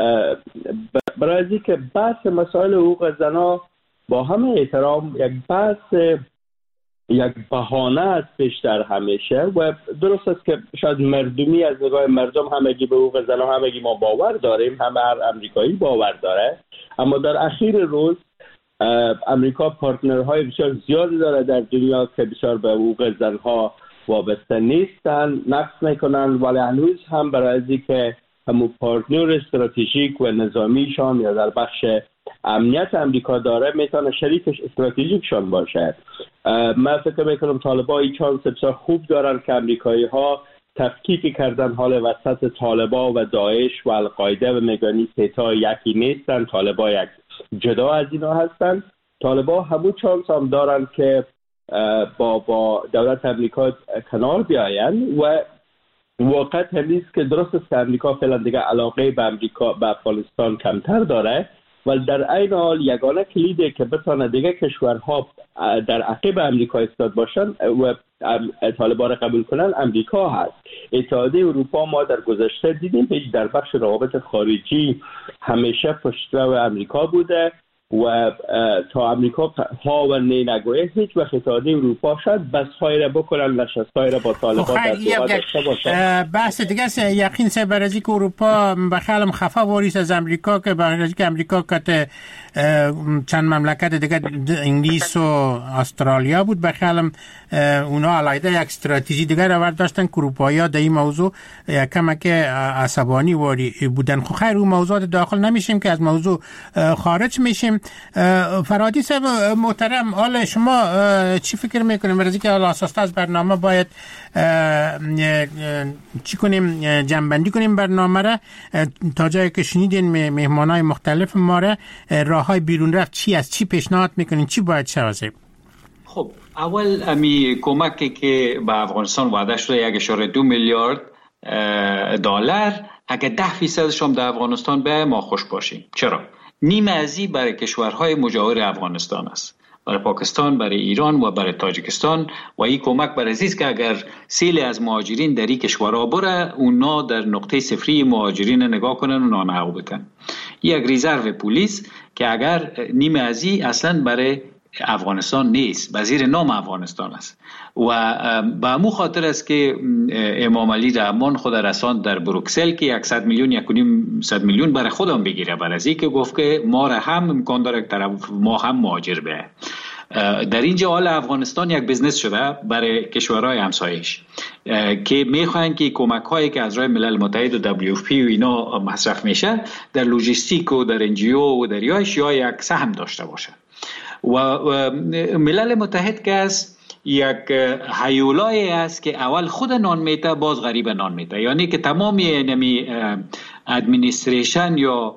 برای از اینکه بحث مسائل حقوق زنا با همه احترام یک بحث یک بهانه است بیشتر همیشه و درست است که شاید مردمی از نگاه مردم همگی به حقوق زنا همگی ما باور داریم، همه هر امریکایی باور داره، اما در اخیر روز امریکا پارتنرهای بسیار زیادی داره در دنیا که بسیار به حقوق زنها وابسته نیستن، نقص میکنن، ولی هنوز هم برای ازی که همون پارتنر استراتژیک و نظامیشان یا در بخش امنیت امریکا داره میتونه شریکش استراتژیکشان باشه. من فکر میکنم طالبان این چانس بسیار خوب دارن که امریکایی ها تفکیک کردن حال وسط طالبان و داعش و القاعده و میگانی ستا یکی نیستن، طالبان یک جدا از اینا هستن. طالبان همون چانس هم دارن که با با دولت امریکا کنار بیاین و واقعا همیست که درست است که امریکا فعلا دیگه علاقه به امریکا به افغانستان کمتر داره، ولی در عین حال یگانه کلیده که بتونه دیگه کشورها در عقب امریکا ایستاد باشن و طالبان قبول کنن امریکا هست. اتحادیه اروپا ما در گذشته دیدیم هیچ در بخش روابط خارجی همیشه پشترو امریکا بوده و تا امریکا ها و نی نگویه هیچ وقت اتحادیه اروپا شاید بس های را بکنن، نشست های را با طالبان در دوها داشته باشن. بحث دیگه است یقین سه برازی که اروپا بخیالم خفا واریس از امریکا که برازی که امریکا کت چند مملکت دیگه انگلیس و استرالیا بود بخیالم اونا علیده یک استراتژی دیگه را ورد داشتن که اروپایی ها در این موضوع کمک عصبانی واری بودن. خب خیر اون موضوعات داخل نمیشیم که از موضوع خارج میشیم. فرادی صاحب محترم حال شما چی فکر میکنیم برای اینکه حالا اساس از برنامه باید چی کنیم جنبندی کنیم برنامه را تا جایی که شنیدین مهمانای مختلف ما را راههای بیرون رفت چی است، چی پیشنهاد میکنین، چی باید شود؟ خب اول امی کمکی که به افغانستان وعده شده یک اشاره دو میلیارد دلار اگه ده فیصدش هم در افغانستان به ما خوش باشیم. چرا؟ نیمه ازی برای کشورهای مجاور افغانستان است، برای پاکستان، برای ایران و برای تاجیکستان و این کمک برای زیست که اگر سیل از مهاجرین در این کشورها بره اونا در نقطه صفری مهاجرین نگاه کنن و نانعو بکن. یک ریزرو پلیس که اگر نیمه ازی اصلا برای افغانستان نیست، وزیر نام افغانستان است و به همون خاطر است که امام علی رحمان خود رساند در بروکسل که صد میلیون یک و نیم صد میلیون برای خودم بگیره، برای از اینکه گفت که ما را هم امکان داره طرف ما هم مهاجر به. در اینجا حال افغانستان یک بزنس شده برای کشورهای همسایش که میخواهند که کمک هایی که از راه ملل متحد و دبلیو اف پی و اینا مصرف میشه در لوجستیک و در انجیو و در یاش یا یک سهم داشته باشه. و ملل متحد که است یک هیولایی است که اول خود نان میته باز غریب نان میته، یعنی که تمامی نمی ادمنستریشن یا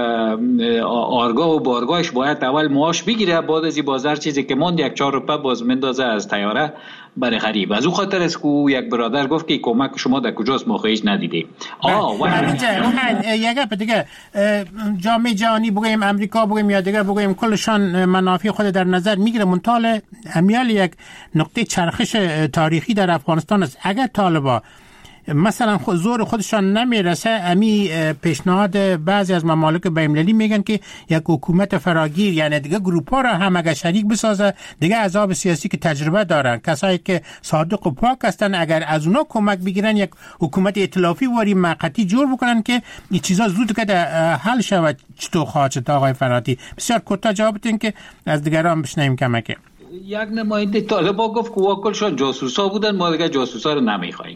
آرگاه و بارگاهش باید اول معاش بگیره، بعد از این بازار چیزی که موند یک چهار روپه باز مندازه از طیاره برای غریب. از اون خاطر است که یک برادر گفت که کمک شما در کجاست ما خیلی ندیدیم. آه و یک گپ دیگه جامعه جهانی بگیم امریکا بگیم یا دیگه بگیم کلشان منافع خود در نظر میگیره، منتال امیال یک نقطه چرخش تاریخی در افغانستان است. اگر طالبان مثلا خود زور خودشان نمیرسه امی پیشنهاد بعضی از ممالک بین‌المللی میگن که یک حکومت فراگیر یعنی دیگه گروپ‌ها را هم اگر شریک بسازه دیگه احزاب سیاسی که تجربه دارن کسایی که صادق و پاک هستن اگر از اونا کمک بگیرن یک حکومت ائتلافی واری موقتی جور بکنن که این چیزا زود که حل شود. چطور خواهد شد آقای فراتی؟ بسیار کوتاه جواب بدین که از دیگران بشنویم کمک. یک نماینده طالبان گفت که واکلشان جاسوسا بودن، ما دیگه جاسوسا رو نمیخوایم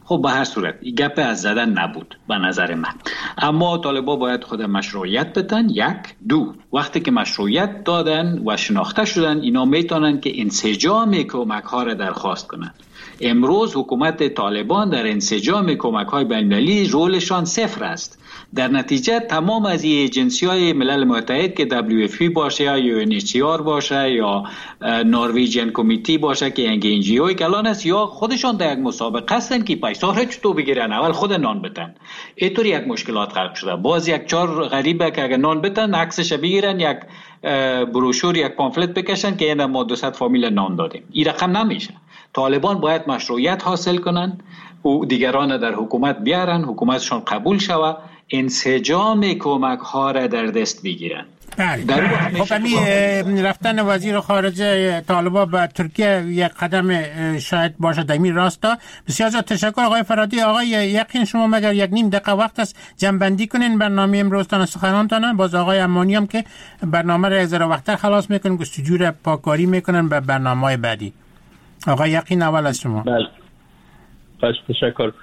خب به هر صورت گپ از زدن نبود به نظر من. اما طالبا باید خود مشروعیت بدن. یک. دو، وقتی که مشروعیت دادن و شناخته شدن، اینا میتونن که انسجام کمک ها را درخواست کنند. امروز حکومت طالبان در انسجام کمک های بین‌المللی رولشان صفر است. در نتیجه تمام از این ایجنسی های ملل متحد که دبلیو اف پی باشه یا یو ان اچ سی آر باشه یا نرویجن کمیتی باشه که انگ ان جی او کلان است، یا خودشان در یک مسابقه هستن که پیسه را چطور بگیرن، اول خود نان بدن. اینطور یک مشکلات خلق شده. باز یک چهار غریبه که اگر نان بدن عکسش بگیرن، یک بروشور یک پامفلت بکشن که اینا ما دویست فامیل نان دادیم. این رقم نمیشه. طالبان باید مشروعیت حاصل کنن و دیگران در حکومت بیارن، حکومتشان قبول شود، انسجام کمک ها را در دست بگیرن. بله. خب همین رفتن وزیر خارجه طالبان به ترکیه یک قدم شاید باشه در این راستا. بسیار زیاد تشکر آقای فرهادی. آقای یقین، شما مگر یک نیم دقیقه وقت است جنبندی کنین برنامه امروزتان سخنانتان. باز آقای امانی هم که برنامه را از وقتر خلاص میکنن، گفتگو را پاکاری میکنن به برنامه‌های بعدی. آقای یقین، اول از شما. بله. تشکر.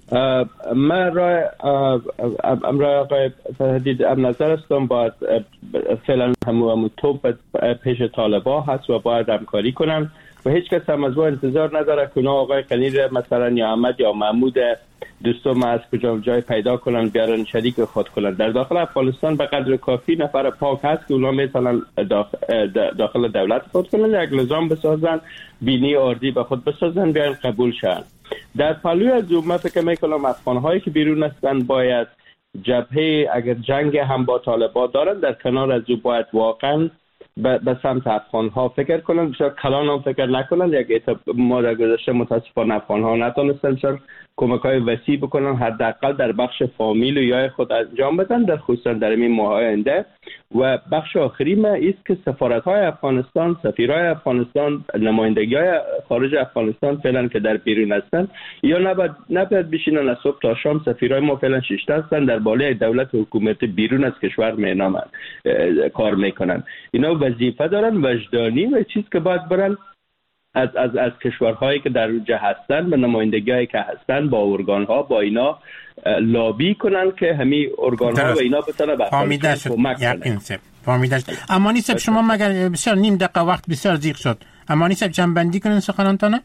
من رای امرای آقای فرهادی ام نظر استم باید فعلا همو همو توپ پیش طالبا هست و باید همکاری کنن و هیچ کس هم از او انتظار نداره که آقای قنیر مثلا یا احمد یا محمود دوستم از کجا جای پیدا کنن بیارن شریک خود کنن. در داخل افغانستان به قدر کافی نفر پاک هست که اونا میتونن داخل, داخل دولت خود کنن، یک نظام بسازن، بینی اردی به خود بسازن، بیان قبول شن. در پلوی از او من فکر میکنم افغان‌هایی که بیرون هستن باید جبهه اگر جنگ هم با طالبان دارن در کنار از او باید واقعا به سمت افغان‌ها فکر کنن، بسیار کلان هم فکر نکنن. یک ما در گذشته متاسفانه افغان‌ها نتونستن چون کمک‌های وسیع بکنن، حداقل در بخش فامیل و یا خود انجام بدن، در خصوصا در این ماه آینده. و بخش آخری ما است که سفارت‌های افغانستان، سفیرای افغانستان، نمایندگی‌های خارج افغانستان فعلا که در بیرون هستن یا نباید نباید بشینن از صبح تا شام. سفیرای ما فعلا شش تا هستن، در بالای دولت و حکومت بیرون از کشور مینامن کار میکنن. اینا وظیفه دارن وجدانی و چیز که باید برن از از از کشورهایی که در اونجا هستن به نمایندگی‌هایی که هستن با ارگان‌ها با اینا لابی کنن که همین ارگان‌ها و اینا بتونه به کمک کنن. فهمیده شد. امانی صاحب شما مگر بسیار نیم دقیقه وقت بسیار زیغ شد. امانی صاحب جنبندی کنین سخنانتونه؟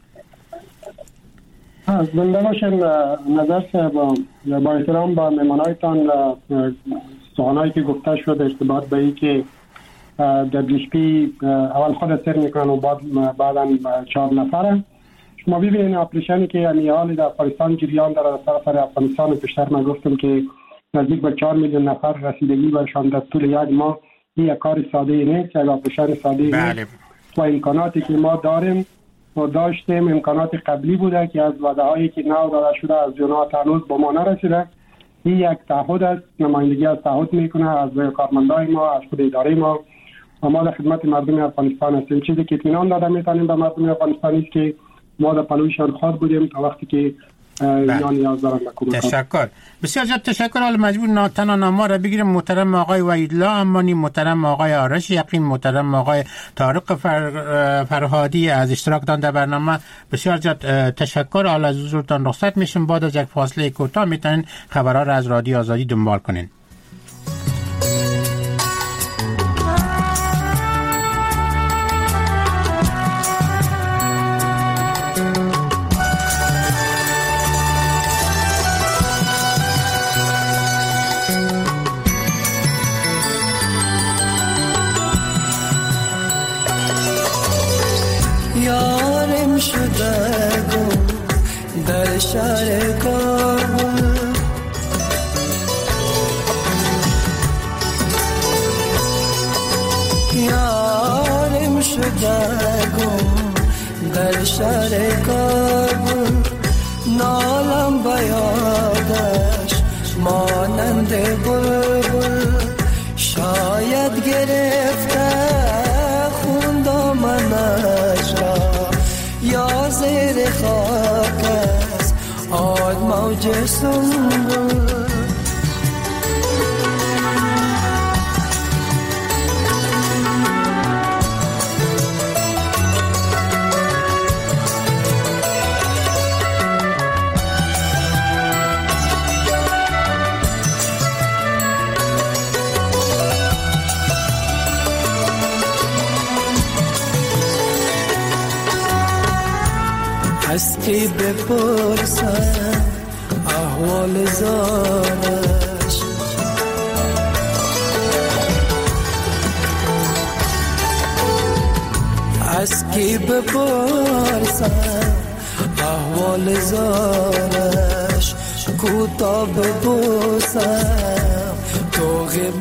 ها زنده باشین. نظر صاحب با احترام با مهمانایتان سخنایی که گفته شد ارتباط به این که دبلیو اچ پی اول خود سر میکنن و بعد بعدا چهار نفره. شما ببینید اپریشنی که امیال در افغانستان جریان داره در سراسر افغانستان. بیشتر من گفتم که نزدیک به چهار میلیون نفر رسیدگی برشان در طول یک ماه. این یک کار ساده نیست، یک اپریشن ساده نیست و امکاناتی که ما داریم و داشتیم امکانات قبلی بوده که از وعده هایی که نو داده شده از جنات هنوز به ما نرسیده. این یک تعهد است، نمایندگی از تعهد میکنه از کارمندای ما، از خود اداره ما. ما در خدمت مردم افغانستان هستیم. چیزی که اطمینان داده میتونیم به مردم افغانستان است که ما در پلویشان خود بودیم تا وقتی که اینا نیاز دارن به کمک. تشکر. بسیار زیاد تشکر. حالا مجبور ناتنا ناما را بگیریم. محترم آقای وحیدالله امانی، محترم آقای آرش یقین، محترم آقای طارق فر... فرهادی از اشتراکتان در برنامه بسیار زیاد تشکر. حالا از حضورتان رخصت میشیم. بعد از یک فاصله کوتاه میتونین خبرها را از رادیو آزادی دنبال کنین. شهر کابل یارم شده گم در شهر کابل نالم بیادش مانند بلبل شاید گرفته خون دامنش را یا زیر خاک آد موج سنبل کی بپرسم احوال زارش. از کی بپرسم احوال زارش، کوتا ببوسم تو